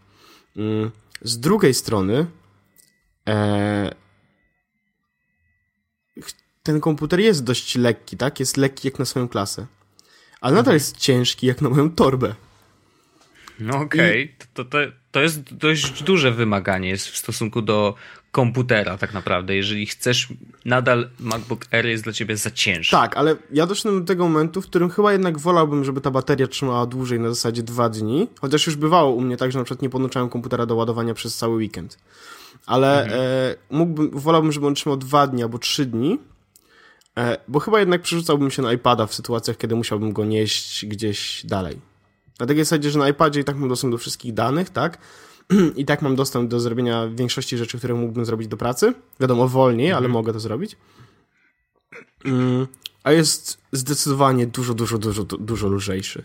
Z drugiej strony e, ten komputer jest dość lekki, tak? Jest lekki jak na swoją klasę, ale nadal jest ciężki jak na moją torbę. No okej, okay. to, to, to jest dość duże wymaganie jest w stosunku do komputera tak naprawdę, jeżeli chcesz, nadal MacBook Air jest dla ciebie za ciężki. Tak, ale ja doszedłem do tego momentu, w którym chyba jednak wolałbym, żeby ta bateria trzymała dłużej, na zasadzie dwa dni, chociaż już bywało u mnie tak, że na przykład nie podłączałem komputera do ładowania przez cały weekend. Ale mhm. e, mógłbym, wolałbym, żeby on trzymał dwa dni albo trzy dni, e, bo chyba jednak przerzucałbym się na iPada w sytuacjach, kiedy musiałbym go nieść gdzieś dalej. Na takiej zasadzie, że na iPadzie i tak mam dostęp do wszystkich danych, tak? I tak mam dostęp do zrobienia większości rzeczy, które mógłbym zrobić do pracy. Wiadomo, wolniej, mhm. ale mogę to zrobić. Mm, a jest zdecydowanie dużo, dużo, dużo, dużo lżejszy.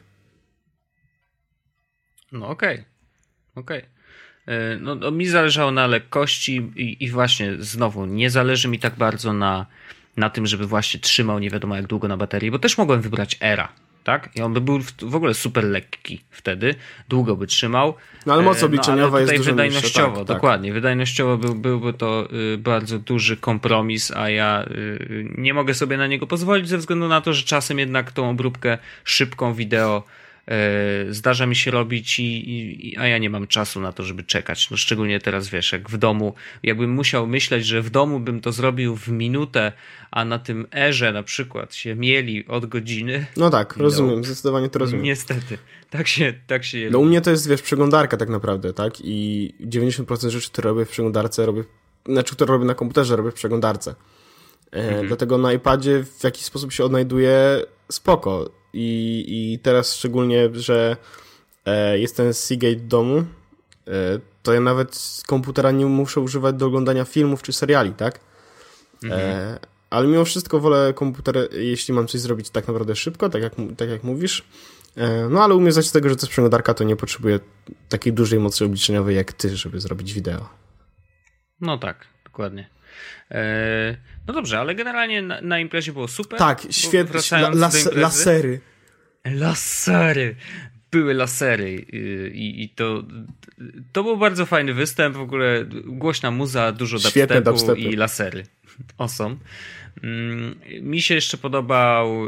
No okej. Okay. Okej. Okay. No, no mi zależało na lekkości i, i właśnie znowu nie zależy mi tak bardzo na, na tym, żeby właśnie trzymał nie wiadomo jak długo na baterii, bo też mogłem wybrać Era. Tak? I on by był w ogóle super lekki wtedy, długo by trzymał. No ale moc obliczeniowa no, jest dużo wydajnościowo, niższa, tak, dokładnie. Tak. Wydajnościowo był, byłby to y, bardzo duży kompromis, a ja y, nie mogę sobie na niego pozwolić ze względu na to, że czasem jednak tą obróbkę szybką wideo y, zdarza mi się robić, i, i, a ja nie mam czasu na to, żeby czekać. No szczególnie teraz, wiesz, jak w domu, jakbym musiał myśleć, że w domu bym to zrobił w minutę, a na tym Erze na przykład się mieli od godziny. No tak, rozumiem, no, zdecydowanie to rozumiem. Niestety, tak się, tak się je No u mnie to jest, wiesz, przeglądarka tak naprawdę, tak? I dziewięćdziesiąt procent rzeczy, które robię w przeglądarce, robię, znaczy, które robię na komputerze, robię w przeglądarce. Mhm. Dlatego na iPadzie w jakiś sposób się odnajduje spoko. I, i teraz szczególnie, że e, jest ten Seagate w domu, e, to ja nawet z komputera nie muszę używać do oglądania filmów czy seriali, tak? Mhm. E, ale mimo wszystko wolę komputer, jeśli mam coś zrobić tak naprawdę szybko, tak jak, tak jak mówisz. E, no ale umiem zdać z tego, że to jest przeglądarka, to nie potrzebuje takiej dużej mocy obliczeniowej jak ty, żeby zrobić wideo. No tak, dokładnie. E, no dobrze, ale generalnie na, na imprezie było super. Tak, świetnie. La, las, lasery. Lasery. Były lasery i, i to, to był bardzo fajny występ, w ogóle głośna muza, dużo dubstepu i lasery. Awesome. Mi się jeszcze podobał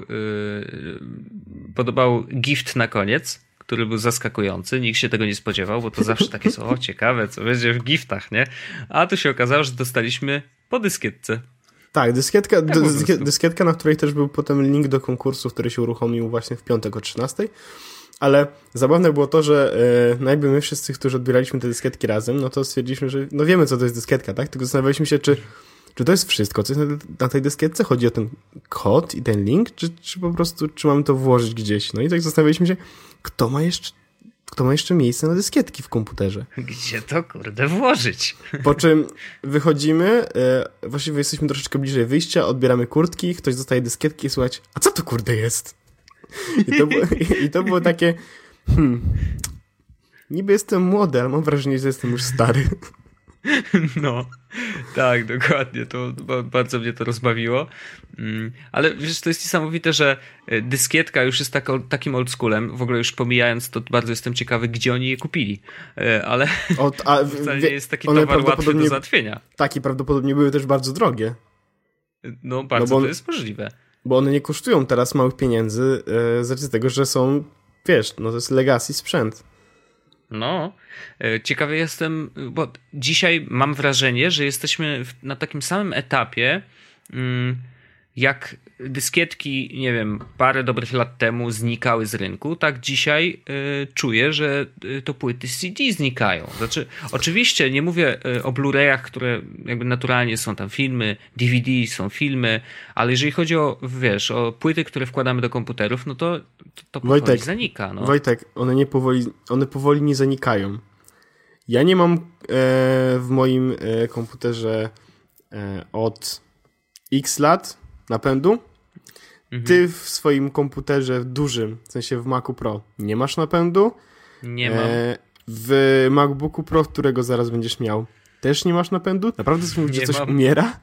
podobał gift na koniec, który był zaskakujący. Nikt się tego nie spodziewał, bo to zawsze takie są, o ciekawe, co będzie w giftach, nie? A tu się okazało, że dostaliśmy po dyskietce. Tak, dyskietka, tak dyski, dyskietka, na której też był potem link do konkursu, który się uruchomił właśnie w piątek o trzynastej. Ale zabawne było to, że no jakby my wszyscy, którzy odbieraliśmy te dyskietki razem, no to stwierdziliśmy, że no wiemy, co to jest dyskietka, tak? Tylko zastanawialiśmy się, czy, czy to jest wszystko, co jest na, na tej dyskietce? Chodzi o ten kod i ten link, czy, czy po prostu, czy mamy to włożyć gdzieś? No i tak zastanawialiśmy się, kto ma jeszcze, kto ma jeszcze miejsce na dyskietki w komputerze? Gdzie to, kurde, włożyć? Po czym wychodzimy, właściwie jesteśmy troszeczkę bliżej wyjścia, odbieramy kurtki, ktoś dostaje dyskietki i słuchać, a co to kurde jest? I to było, i to było takie hmm, niby jestem młody, ale mam wrażenie, że jestem już stary. No, tak, dokładnie. To bardzo mnie to rozbawiło. Ale wiesz, to jest niesamowite, że dyskietka już jest tako, takim oldschoolem. W ogóle już pomijając to, bardzo jestem ciekawy, gdzie oni je kupili. Ale o, a, wcale nie jest taki towar łatwy do załatwienia. Tak, i prawdopodobnie były też bardzo drogie. No, bardzo no, bo, to jest możliwe. Bo one nie kosztują teraz małych pieniędzy e, z racji tego, że są, wiesz, no to jest legacy sprzęt. No, ciekawy jestem, bo dzisiaj mam wrażenie, że jesteśmy na takim samym etapie, jak dyskietki, nie wiem, parę dobrych lat temu znikały z rynku, tak dzisiaj y, czuję, że to płyty C D znikają. Znaczy, oczywiście nie mówię o Blu-rayach, które jakby naturalnie są tam filmy, D V D są filmy, ale jeżeli chodzi o, wiesz, o płyty, które wkładamy do komputerów, no to to, to powoli Wojtek, zanika. No. Wojtek, one nie powoli, one powoli nie zanikają. Ja nie mam e, w moim e, komputerze e, od X lat napędu. Mhm. Ty w swoim komputerze dużym, w sensie w Macu Pro, nie masz napędu. Nie mam. E, w MacBooku Pro, którego zaraz będziesz miał, też nie masz napędu? Naprawdę chcesz mówić, że coś mam. umiera?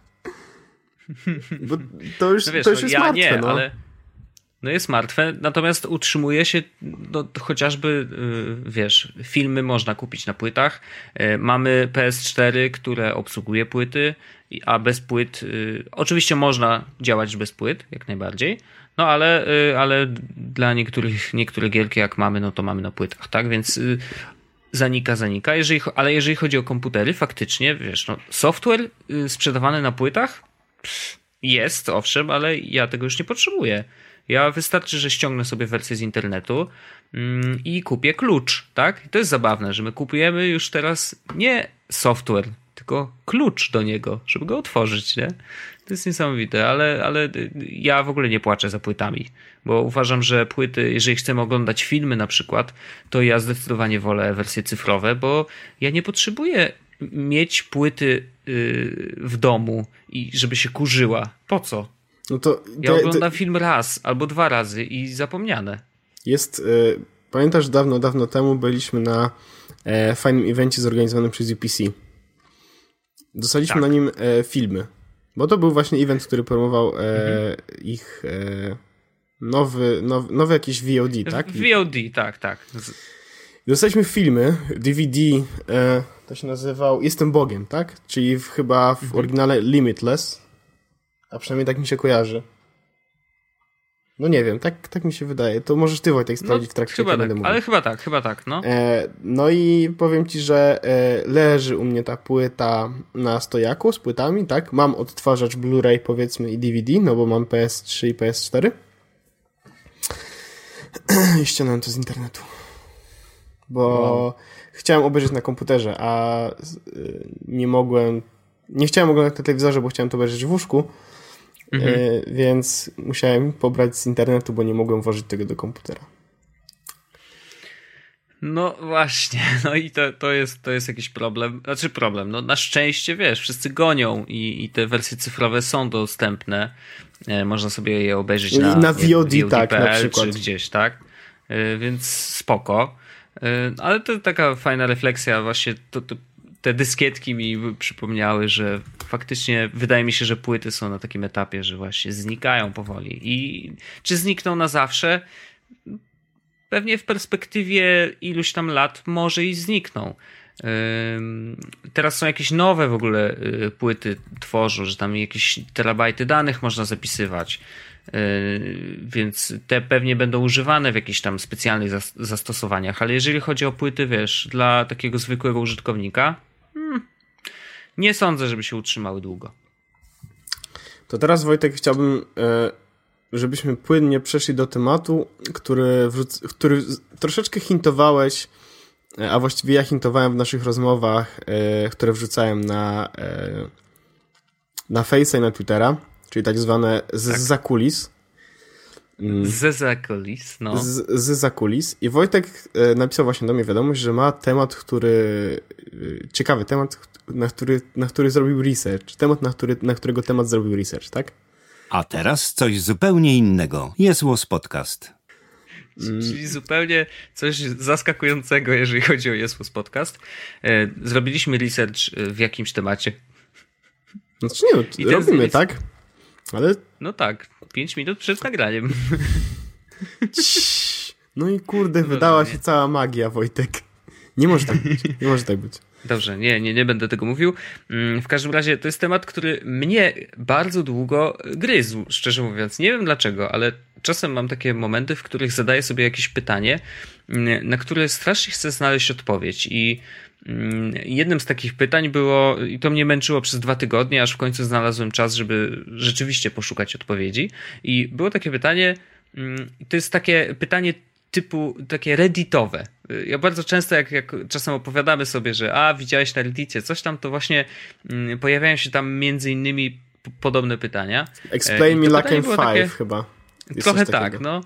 Bo to już, no wiesz, to już no, jest ja martwe, nie, no. ale no jest martwe, natomiast utrzymuje się no, chociażby, yy, wiesz, filmy można kupić na płytach. Yy, mamy P S cztery, które obsługuje płyty, a bez płyt, yy, oczywiście można działać bez płyt, jak najbardziej, no ale, yy, ale dla niektórych, niektóre gierki jak mamy, no to mamy na płytach, tak, więc yy, zanika, zanika, jeżeli, ale jeżeli chodzi o komputery, faktycznie, wiesz, no, software yy, sprzedawany na płytach pff, jest, owszem, ale ja tego już nie potrzebuję. Ja wystarczy, że ściągnę sobie wersję z internetu mm, i kupię klucz, tak? I to jest zabawne, że my kupujemy już teraz nie software, tylko klucz do niego, żeby go otworzyć, nie? To jest niesamowite, ale, ale ja w ogóle nie płaczę za płytami, bo uważam, że płyty, jeżeli chcemy oglądać filmy na przykład, to ja zdecydowanie wolę wersje cyfrowe, bo ja nie potrzebuję mieć płyty yy, w domu i żeby się kurzyła. Po co? No to, ja to, oglądam to... film raz albo dwa razy i zapomniane. Jest, y, pamiętasz, dawno, dawno temu byliśmy na e, fajnym evencie zorganizowanym przez U P C. Dostaliśmy tak. na nim e, filmy, bo to był właśnie event, który promował e, mhm. ich e, nowy, nowy, nowy jakiś V O D, tak? V O D, tak, tak. Dostaliśmy filmy, D V D, e, to się nazywał Jestem Bogiem, tak? Czyli w, chyba w mhm. oryginale Limitless. A przynajmniej tak mi się kojarzy. No nie wiem, tak, tak mi się wydaje. To możesz ty, Wojtek, sprawdzić no, w trakcie, chyba jak tak, będę mówił. Ale chyba tak, chyba tak, no. E, no i powiem ci, że e, leży u mnie ta płyta na stojaku z płytami, tak? Mam odtwarzacz Blu-ray, powiedzmy, i D V D, no bo mam P S trzy i P S cztery. I ściągnąłem to z internetu. Bo wow. chciałem obejrzeć na komputerze, a y, nie mogłem... Nie chciałem oglądać na telewizorze, bo chciałem to obejrzeć w łóżku. mhm. y, więc musiałem pobrać z internetu, bo nie mogłem włożyć tego do komputera. No właśnie, no i to, to, jest, to jest jakiś problem, znaczy problem, no na szczęście wiesz, wszyscy gonią i, i te wersje cyfrowe są dostępne, e, można sobie je obejrzeć na, na V O D, V O D tak, na przykład. Czy gdzieś, tak, e, więc spoko, e, ale to taka fajna refleksja właśnie, to, to, te dyskietki mi przypomniały, że faktycznie wydaje mi się, że płyty są na takim etapie, że właśnie znikają powoli i czy znikną na zawsze? Pewnie w perspektywie iluś tam lat może i znikną. Teraz są jakieś nowe w ogóle płyty tworzą, że tam jakieś terabajty danych można zapisywać, więc te pewnie będą używane w jakichś tam specjalnych zastosowaniach, ale jeżeli chodzi o płyty, wiesz, dla takiego zwykłego użytkownika, hmm, nie sądzę, żeby się utrzymały długo. To teraz, Wojtek, chciałbym... Y- żebyśmy płynnie przeszli do tematu, który, wrzuc- który troszeczkę hintowałeś, a właściwie ja hintowałem w naszych rozmowach, e, które wrzucałem na, e, na Face'a i na Twittera, czyli tak zwane z tak. zakulis. Z zakulis, no. Z, z zakulis. I Wojtek e, napisał właśnie do mnie wiadomość, że ma temat, który... E, ciekawy temat, na który, na który zrobił research. Temat, na, który, na którego temat zrobił research, tak? A teraz coś zupełnie innego. Jest Łos Podcast. Czyli zupełnie coś zaskakującego, jeżeli chodzi o Jest Łos Podcast. Zrobiliśmy research w jakimś temacie. Znaczy nie, no, I robimy, ten... tak? Ale... No tak, pięć minut przed nagraniem. No i kurde, no wydała się cała magia, Wojtek. Nie może tak być. Nie może tak być. Dobrze, nie, nie, nie będę tego mówił. W każdym razie to jest temat, który mnie bardzo długo gryzł, szczerze mówiąc. Nie wiem dlaczego, ale czasem mam takie momenty, w których zadaję sobie jakieś pytanie, na które strasznie chcę znaleźć odpowiedź. I jednym z takich pytań było, i to mnie męczyło przez dwa tygodnie, aż w końcu znalazłem czas, żeby rzeczywiście poszukać odpowiedzi. I było takie pytanie, to jest takie pytanie typu takie redditowe. Ja bardzo często, jak, jak czasem opowiadamy sobie, że a, widziałeś na Reddicie coś tam, to właśnie mm, pojawiają się tam między innymi p- podobne pytania. Explain me like I'm five takie, chyba. Jest trochę tak, no.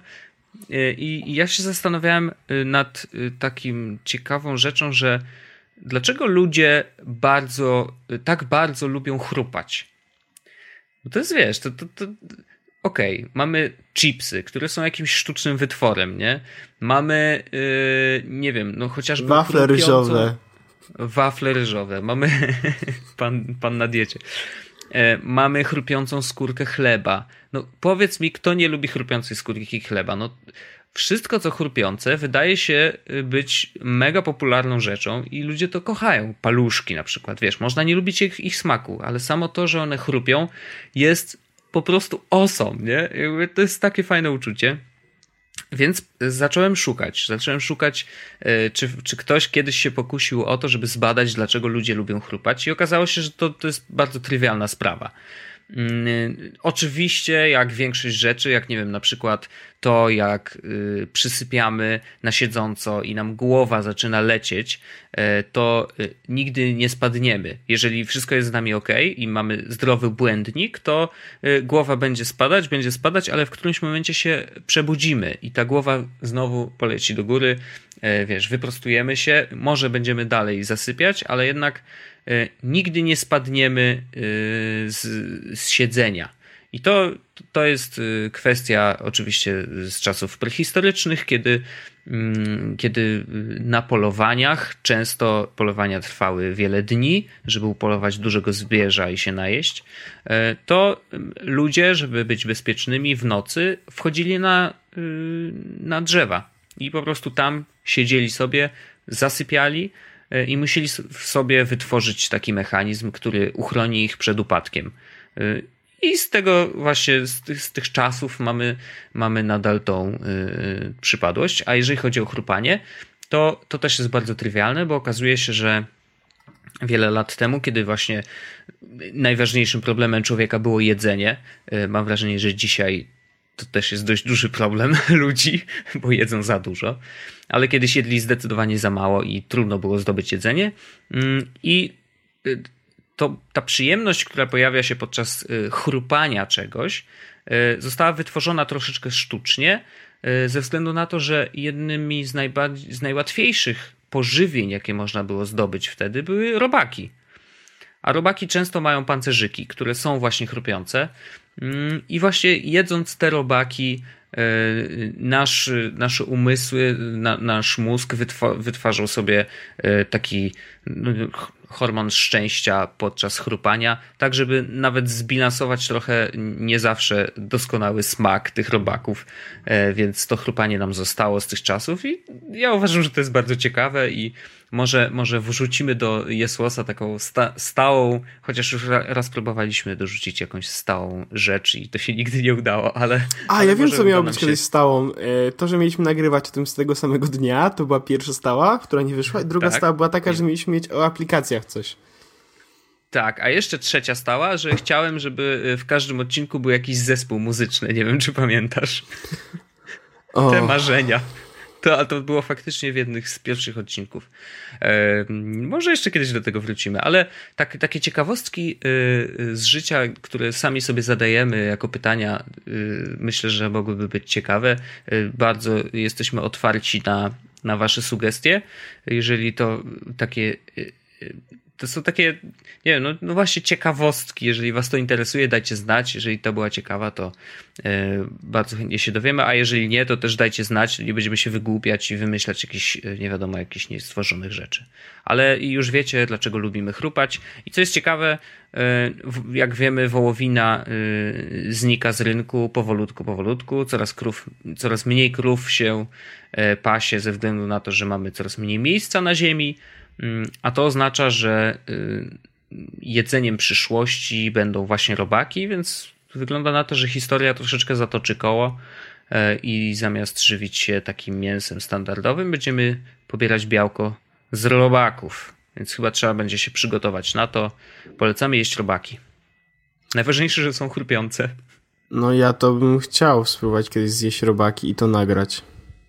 I, I ja się zastanawiałem nad takim ciekawą rzeczą, że dlaczego ludzie bardzo, tak bardzo lubią chrupać? Bo to jest, wiesz, to... to, to Okej, okay, mamy chipsy, które są jakimś sztucznym wytworem, nie? Mamy, yy, nie wiem, no chociażby... Wafle ryżowe. Wafle ryżowe. Mamy... pan, pan na diecie. E, mamy chrupiącą skórkę chleba. No powiedz mi, kto nie lubi chrupiącej skórki chleba? No wszystko, co chrupiące, wydaje się być mega popularną rzeczą i ludzie to kochają. Paluszki na przykład, wiesz, można nie lubić ich, ich smaku, ale samo to, że one chrupią, jest po prostu awesome, nie? To jest takie fajne uczucie. Więc zacząłem szukać. Zacząłem szukać, czy, czy ktoś kiedyś się pokusił o to, żeby zbadać, dlaczego ludzie lubią chrupać. I okazało się, że to, to jest bardzo trywialna sprawa. Hmm, oczywiście, jak większość rzeczy, jak nie wiem, na przykład to, jak y, przysypiamy na siedząco i nam głowa zaczyna lecieć, y, to y, nigdy nie spadniemy. Jeżeli wszystko jest z nami ok i mamy zdrowy błędnik, to y, głowa będzie spadać, będzie spadać, ale w którymś momencie się przebudzimy i ta głowa znowu poleci do góry, y, wiesz, wyprostujemy się, może będziemy dalej zasypiać, ale jednak y, nigdy nie spadniemy y, z, z siedzenia. I to, to jest kwestia oczywiście z czasów prehistorycznych, kiedy, kiedy na polowaniach, często polowania trwały wiele dni, żeby upolować dużego zwierza i się najeść, to ludzie, żeby być bezpiecznymi w nocy, wchodzili na, na drzewa i po prostu tam siedzieli sobie, zasypiali i musieli w sobie wytworzyć taki mechanizm, który uchroni ich przed upadkiem. I z tego właśnie, z tych, z tych czasów mamy, mamy nadal tą yy, przypadłość. A jeżeli chodzi o chrupanie, to, to też jest bardzo trywialne, bo okazuje się, że wiele lat temu, kiedy właśnie najważniejszym problemem człowieka było jedzenie, yy, mam wrażenie, że dzisiaj to też jest dość duży problem ludzi, bo jedzą za dużo, ale kiedyś jedli zdecydowanie za mało i trudno było zdobyć jedzenie. Yy, I yy, to ta przyjemność, która pojawia się podczas chrupania czegoś, została wytworzona troszeczkę sztucznie, ze względu na to, że jednymi z, najbardziej, z najłatwiejszych pożywień, jakie można było zdobyć wtedy, były robaki. A robaki często mają pancerzyki, które są właśnie chrupiące. I właśnie jedząc te robaki, nasz, nasze umysły, na, nasz mózg wytwa, wytwarzał sobie taki hormon szczęścia podczas chrupania, tak żeby nawet zbilansować trochę nie zawsze doskonały smak tych robaków, więc to chrupanie nam zostało z tych czasów i ja uważam, że to jest bardzo ciekawe i może, może wrzucimy do Jesłosa taką sta, stałą, chociaż już raz próbowaliśmy dorzucić jakąś stałą rzecz i to się nigdy nie udało, ale... A, ale ja wiem, co miało być się... kiedyś stałą. To, że mieliśmy nagrywać o tym z tego samego dnia, to była pierwsza stała, która nie wyszła, druga tak? stała była taka, że mieliśmy mieć o aplikacjach coś. Tak, a jeszcze trzecia stała, że chciałem, żeby w każdym odcinku był jakiś zespół muzyczny, nie wiem, czy pamiętasz. O. Te marzenia. To, to było faktycznie w jednych z pierwszych odcinków. E, może jeszcze kiedyś do tego wrócimy, ale tak, takie ciekawostki y, z życia, które sami sobie zadajemy jako pytania, y, myślę, że mogłyby być ciekawe. Y, bardzo jesteśmy otwarci na, na wasze sugestie. Jeżeli to takie... Y, To są takie, nie wiem, no, no właśnie ciekawostki. Jeżeli was to interesuje, dajcie znać. Jeżeli to była ciekawa, to yy, bardzo chętnie się dowiemy, a jeżeli nie, to też dajcie znać. Nie będziemy się wygłupiać i wymyślać jakichś, nie wiadomo, jakichś niestworzonych rzeczy. Ale już wiecie, dlaczego lubimy chrupać. I co jest ciekawe, yy, jak wiemy, wołowina yy, znika z rynku powolutku, powolutku. Coraz krów, coraz mniej krów się yy, pasie ze względu na to, że mamy coraz mniej miejsca na ziemi. A to oznacza, że jedzeniem przyszłości będą właśnie robaki, więc wygląda na to, że historia troszeczkę zatoczy koło i zamiast żywić się takim mięsem standardowym, będziemy pobierać białko z robaków. Więc chyba trzeba będzie się przygotować na to. Polecamy jeść robaki. Najważniejsze, że są chrupiące. No ja to bym chciał spróbować kiedyś zjeść robaki i to nagrać.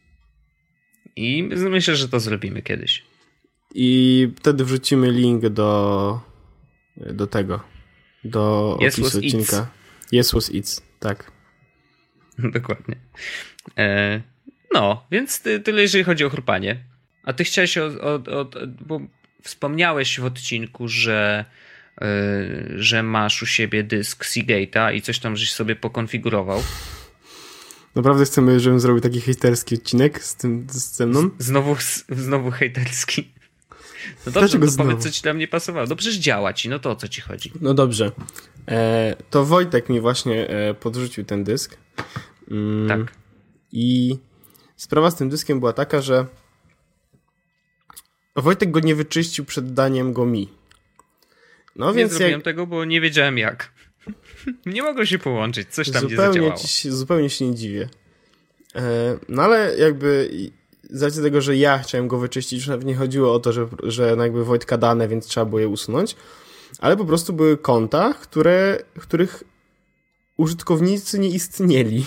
I myślę, że to zrobimy kiedyś. I wtedy wrzucimy link do do tego, do Yes opisu odcinka. Yes was Eats, tak. Dokładnie. E, no, więc ty, tyle jeżeli chodzi o chrupanie. A ty chciałeś, o, o, o, bo wspomniałeś w odcinku, że, e, że masz u siebie dysk Seagate'a i coś tam żeś sobie pokonfigurował. Naprawdę chcemy, żebym zrobił taki hejterski odcinek z tym z ze mną? Z, znowu, znowu hejterski. No dobrze, no to powiedz, co ci tam nie pasowało. No przecież działa ci, no to o co ci chodzi? No dobrze. E, to Wojtek mi właśnie e, podrzucił ten dysk. Mm, tak. I sprawa z tym dyskiem była taka, że Wojtek go nie wyczyścił przed daniem go mi. No nie więc zrobiłem jak... tego, bo nie wiedziałem jak. Nie mogło się połączyć, coś tam zupełnie nie zadziałało. Ci, zupełnie się nie dziwię. E, no ale jakby... Z racji tego, że ja chciałem go wyczyścić, już nawet nie chodziło o to, że, że jakby Wojtka dane, więc trzeba było je usunąć, ale po prostu były konta, które, których użytkownicy nie istnieli.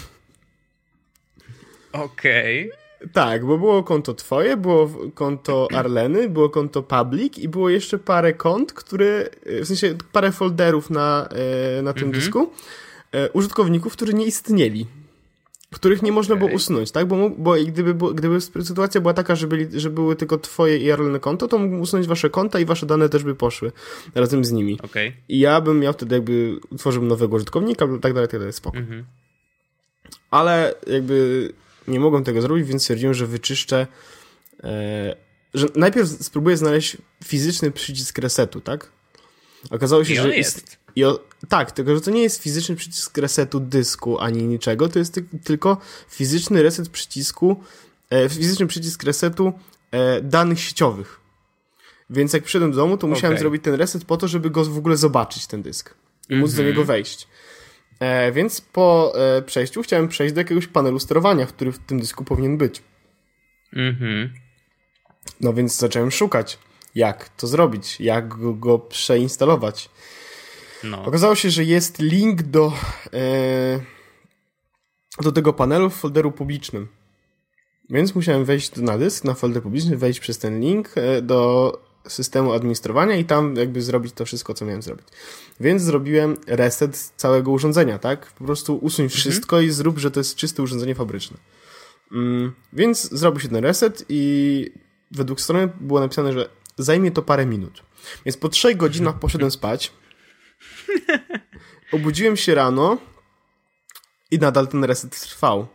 Okej. Okay. Tak, bo było konto twoje, było konto Arleny, było konto Public i było jeszcze parę kont, które, w sensie parę folderów na, na tym mhm. dysku, użytkowników, którzy nie istnieli. Których nie okay. można było usunąć, tak? Bo, bo gdyby, bo, gdyby sytuacja była taka, że, byli, że były tylko twoje i Arlene konto, to mógłbym usunąć wasze konta i wasze dane też by poszły razem z nimi. Okay. I ja bym miał wtedy jakby utworzył nowego użytkownika, tak dalej, tak dalej, spoko. Mm-hmm. Ale jakby nie mogłem tego zrobić, więc stwierdziłem, że wyczyszczę, e, że najpierw spróbuję znaleźć fizyczny przycisk resetu, tak? Okazało się, I że jest. jest... I o, tak, tylko że to nie jest fizyczny przycisk resetu dysku ani niczego, to jest ty, tylko fizyczny reset przycisku, e, fizyczny przycisk resetu e, danych sieciowych. Więc jak przyszedłem do domu, to musiałem okay. zrobić ten reset po to, żeby go w ogóle zobaczyć, ten dysk. I móc mm-hmm. do niego wejść. E, więc po e, przejściu chciałem przejść do jakiegoś panelu sterowania, który w tym dysku powinien być. Mhm. No więc zacząłem szukać, jak to zrobić, jak go, go przeinstalować. No. Okazało się, że jest link do, e, do tego panelu w folderu publicznym. Więc musiałem wejść na dysk, na folder publiczny, wejść przez ten link e, do systemu administrowania i tam jakby zrobić to wszystko, co miałem zrobić. Więc zrobiłem reset całego urządzenia, tak? Po prostu usuń wszystko mhm. i zrób, że to jest czyste urządzenie fabryczne. Mm, więc zrobił się ten reset i według strony było napisane, że zajmie to parę minut. Więc po trzech godzinach poszedłem spać. Obudziłem się rano i nadal ten reset trwał.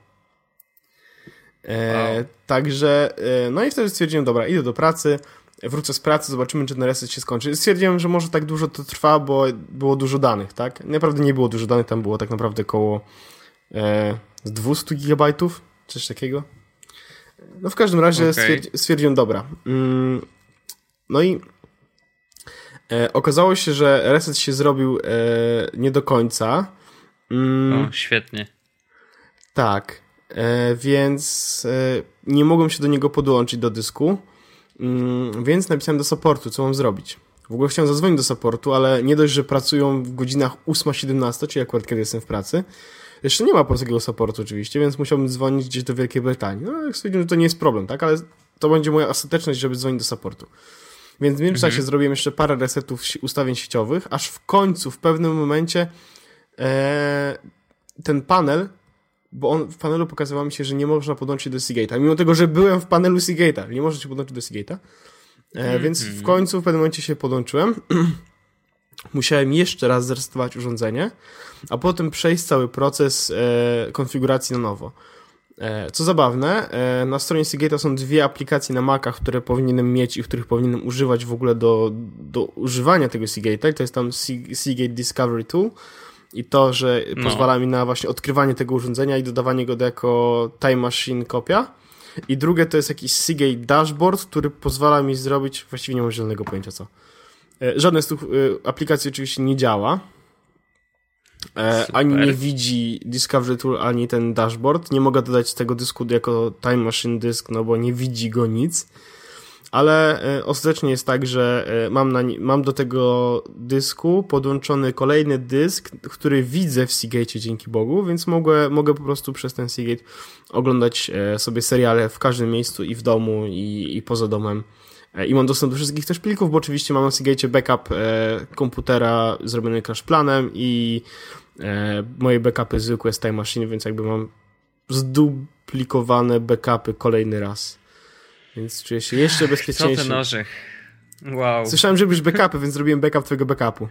E, wow. Także, e, no i wtedy stwierdziłem, dobra, idę do pracy, wrócę z pracy, zobaczymy, czy ten reset się skończy. Stwierdziłem, że może tak dużo to trwa, bo było dużo danych, tak? Naprawdę nie było dużo danych, tam było tak naprawdę około e, dwieście gigabajtów, coś takiego. No w każdym razie okay. stwierdzi, stwierdziłem, dobra. Mm, no i e, okazało się, że reset się zrobił e, nie do końca. Mm, o, świetnie. Tak. E, więc e, nie mogłem się do niego podłączyć do dysku, mm, więc napisałem do supportu, co mam zrobić. W ogóle chciałem zadzwonić do supportu, ale nie dość, że pracują w godzinach ósma siedemnaście, czyli akurat kiedy jestem w pracy. Jeszcze nie ma polskiego supportu oczywiście, więc musiałbym dzwonić gdzieś do Wielkiej Brytanii. No, stwierdziłem, że to nie jest problem, tak? Ale to będzie moja ostateczność, żeby dzwonić do supportu. Więc w międzyczasie mhm. zrobiłem jeszcze parę resetów ustawień sieciowych, aż w końcu, w pewnym momencie e, ten panel, bo on w panelu pokazywał mi się, że nie można podłączyć do Seagate'a. Mimo tego, że byłem w panelu Seagate'a. Nie można się podłączyć do Seagate'a. E, więc w końcu w pewnym momencie się podłączyłem. Musiałem jeszcze raz zresetować urządzenie, a potem przejść cały proces e, konfiguracji na nowo. E, co zabawne, e, na stronie Seagate'a są dwie aplikacje na Macach, które powinienem mieć i których powinienem używać w ogóle do, do używania tego Seagate'a. I to jest tam Seagate Discovery Tool i to, że no. pozwala mi na właśnie odkrywanie tego urządzenia i dodawanie go do jako Time Machine kopia. I drugie to jest jakiś Seagate Dashboard, który pozwala mi zrobić, właściwie nie mam zielonego pojęcia co. Żadne z tych aplikacji oczywiście nie działa. Super. Ani nie widzi Discovery Tool, ani ten dashboard. Nie mogę dodać tego dysku jako Time Machine Disk, no bo nie widzi go nic. Ale ostatecznie jest tak, że mam, na, mam do tego dysku podłączony kolejny dysk, który widzę w Seagate dzięki Bogu, więc mogę, mogę po prostu przez ten Seagate oglądać sobie seriale w każdym miejscu i w domu, i, i poza domem. I mam dostęp do wszystkich też plików, bo oczywiście mam na Seagate backup e, komputera zrobiony crash planem i e, moje backupy zwykłe z Time Machine, więc jakby mam zduplikowane backupy kolejny raz. Więc czuję się jeszcze bezpieczniejszy. Co ten orzech? Wow. Słyszałem, że robisz backupy, więc zrobiłem backup twojego backupu.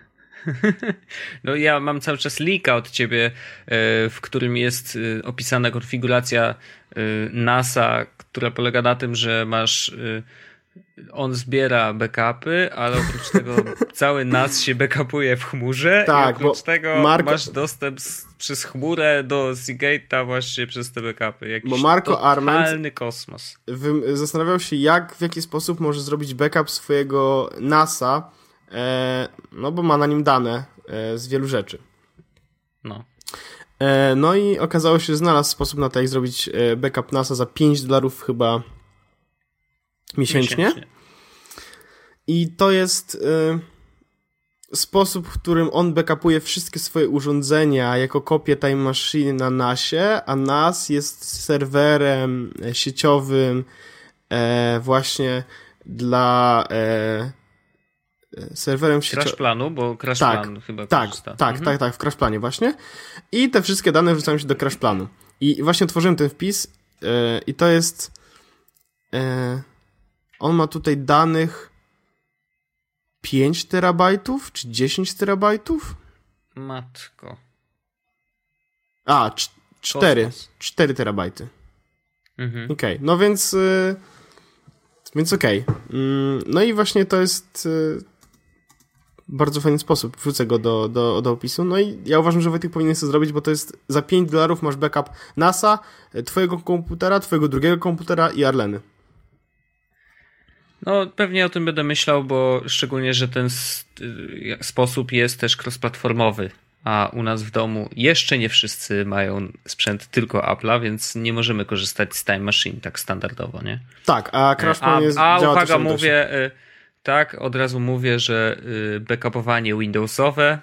No ja mam cały czas linka od ciebie, w którym jest opisana konfiguracja NASA, która polega na tym, że masz... On zbiera backupy, ale oprócz tego cały N A S się backupuje w chmurze tak, i oprócz tego Marko... masz dostęp z, przez chmurę do Seagate'a właśnie przez te backupy. Jakiś bo Marco totalny kosmos. Wy... Zastanawiał się, jak, w jaki sposób może zrobić backup swojego NASA, e, no bo ma na nim dane e, z wielu rzeczy. No. E, no i okazało się, że znalazł sposób na to, jak zrobić backup NASA za pięć dolarów chyba Miesięcznie. Miesięcznie. I to jest y, sposób, w którym on backupuje wszystkie swoje urządzenia jako kopię Time Machine na nasie, a N A S jest serwerem sieciowym e, właśnie dla e, serwerem sieciowym. Crash planu, bo Crash tak, plan chyba tak, korzysta. Tak, mhm. tak, tak, w Crash planie właśnie. I te wszystkie dane wrzucają się do Crash planu. I właśnie otworzyłem ten wpis e, i to jest e, on ma tutaj danych pięć terabajtów czy dziesięć terabajtów? Matko. A, cztery. cztery terabajty. Mhm. Okej, okay. No więc yy, więc okej. Okay. Yy, no i właśnie to jest yy, bardzo fajny sposób. Wrzucę go do, do, do opisu. No i ja uważam, że Wojtek powinien to zrobić, bo to jest za pięć dolarów masz backup NASA, twojego komputera, twojego drugiego komputera i Arleny. No pewnie o tym będę myślał, bo szczególnie, że ten sposób jest też cross-platformowy, a u nas w domu jeszcze nie wszyscy mają sprzęt tylko Apple'a, więc nie możemy korzystać z Time Machine tak standardowo, nie? Tak, a Crash Plan jest... A, a uwaga, mówię, tak, od razu mówię, że backupowanie Windowsowe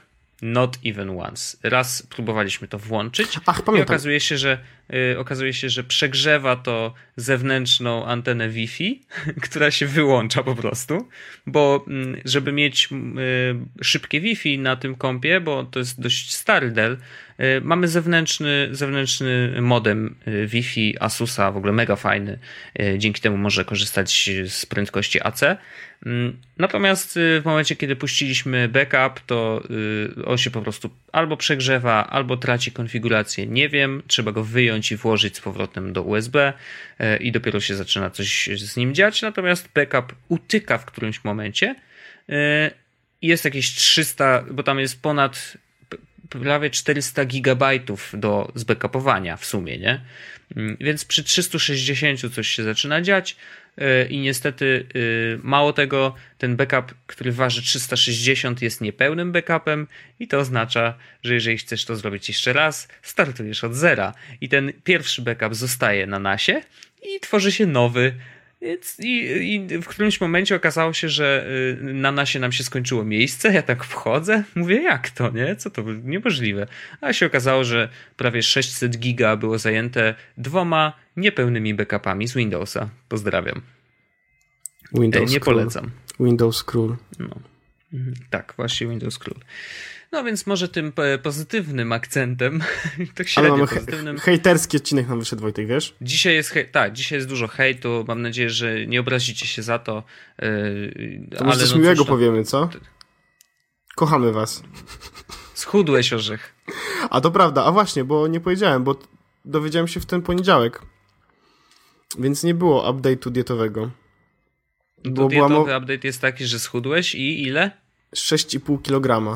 not even once. Raz próbowaliśmy to włączyć Ach, pamiętam. i okazuje się, że yy, okazuje się, że przegrzewa to zewnętrzną antenę Wi-Fi, która się wyłącza po prostu, bo yy, żeby mieć yy, szybkie Wi-Fi na tym kompie, bo to jest dość stary Dell, yy, mamy zewnętrzny, zewnętrzny modem yy, Wi-Fi Asusa, w ogóle mega fajny, yy, dzięki temu może korzystać z prędkości A C. Natomiast w momencie, kiedy puściliśmy backup, to on się po prostu albo przegrzewa, albo traci konfigurację. Nie wiem, trzeba go wyjąć i włożyć z powrotem do U S B i dopiero się zaczyna coś z nim dziać. Natomiast backup utyka w którymś momencie. Jest jakieś trzysta, bo tam jest ponad prawie czterysta gigabajtów do zbackupowania w sumie, nie? Więc przy trzystu sześćdziesięciu coś się zaczyna dziać. I niestety mało tego, ten backup, który waży trzysta sześćdziesiąt, jest niepełnym backupem i to oznacza, że jeżeli chcesz to zrobić jeszcze raz, startujesz od zera i ten pierwszy backup zostaje na nasie i tworzy się nowy. I, I w którymś momencie okazało się, że na nasie nam się skończyło miejsce, ja tak wchodzę, mówię jak to, nie? Co to? Niemożliwe. A się okazało, że prawie sześćset giga było zajęte dwoma niepełnymi backupami z Windowsa. Pozdrawiam. Windows Nie Król. polecam. Windows Król. No. Tak, właśnie Windows Król. No więc może tym pozytywnym akcentem, tak średnio Ale pozytywnym. He- hejterski odcinek nam wyszedł, Wojtek, wiesz? Dzisiaj jest, hej- tak, dzisiaj jest dużo hejtu. Mam nadzieję, że nie obrazicie się za to. Yy, To może ale coś no miłego cóż, no, powiemy, co? Kochamy was. schudłeś, Orzech. A to prawda, a właśnie, bo nie powiedziałem, bo dowiedziałem się w ten poniedziałek. Więc nie było update'u dietowego. To Bo była dietowy mo- update jest taki, że schudłeś i ile? sześć i pół kilograma.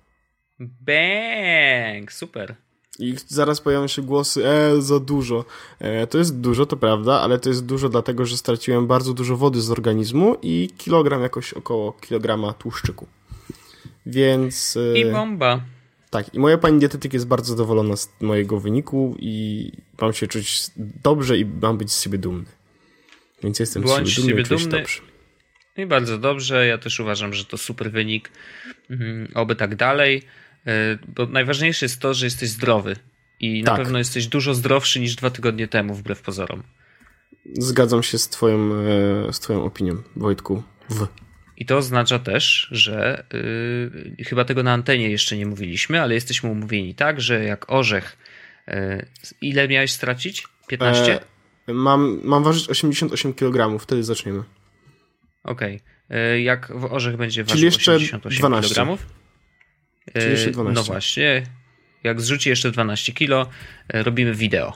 Bang! Super. I zaraz pojawią się głosy, e, za dużo. E, to jest dużo, to prawda, ale to jest dużo dlatego, że straciłem bardzo dużo wody z organizmu i kilogram jakoś około kilograma tłuszczyku. Więc... E, I bomba. tak, i moja pani dietetyk jest bardzo zadowolona z mojego wyniku i mam się czuć dobrze i mam być z siebie dumny. Więc jestem Bądź z siebie dumny, z czuję siebie się dumny. dobrze. I bardzo dobrze. Ja też uważam, że to super wynik. Mhm, oby tak dalej. Yy, bo najważniejsze jest to, że jesteś zdrowy. I na Tak. pewno jesteś dużo zdrowszy niż dwa tygodnie temu, wbrew pozorom. Zgadzam się z twoją, e, z twoją opinią, Wojtku. W. I to oznacza też, że yy, chyba tego na antenie jeszcze nie mówiliśmy, ale jesteśmy umówieni tak, że jak Orzech... Yy, ile miałeś stracić? piętnaście? E, mam, mam ważyć osiemdziesiąt osiem kilogramów, wtedy zaczniemy. Okej. Okay. Jak Orzech będzie ważył Czyli jeszcze osiemdziesiąt osiem dwanaście. kilogramów? Czyli jeszcze dwanaście. No właśnie. Jak zrzuci jeszcze dwanaście kilo, robimy wideo.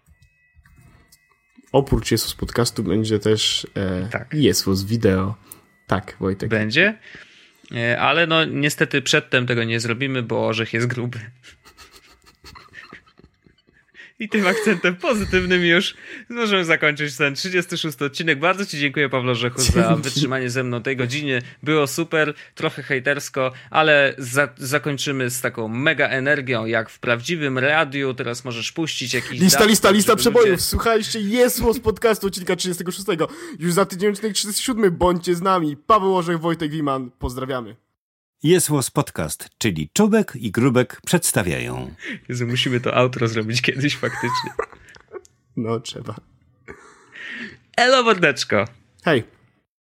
Oprócz Jesus Podcastu będzie też e, Tak. Jesus Wideo. Tak, Wojtek. Będzie. Ale no niestety przedtem tego nie zrobimy, bo Orzech jest gruby. I tym akcentem pozytywnym już możemy zakończyć ten trzydziesty szósty odcinek. Bardzo ci dziękuję, Pawle Orzechu, za wytrzymanie ze mną tej godziny. Było super, trochę hejtersko, ale za- zakończymy z taką mega energią, jak w prawdziwym radiu. Teraz możesz puścić jakiś... Lista, dubstep, lista, lista żeby przebojów. ludzie- Słuchajcie, Jesus Podcastu odcinka trzydziestego szóstego. Już za tydzień odcinek trzydziesty siódmy. Bądźcie z nami. Paweł Orzech, Wojtek Wiman. Pozdrawiamy. Jest Łos Podcast, czyli Czubek i Grubek przedstawiają. Jezu, musimy to outro zrobić kiedyś faktycznie. No, trzeba. Elo, mordeczko. Hej.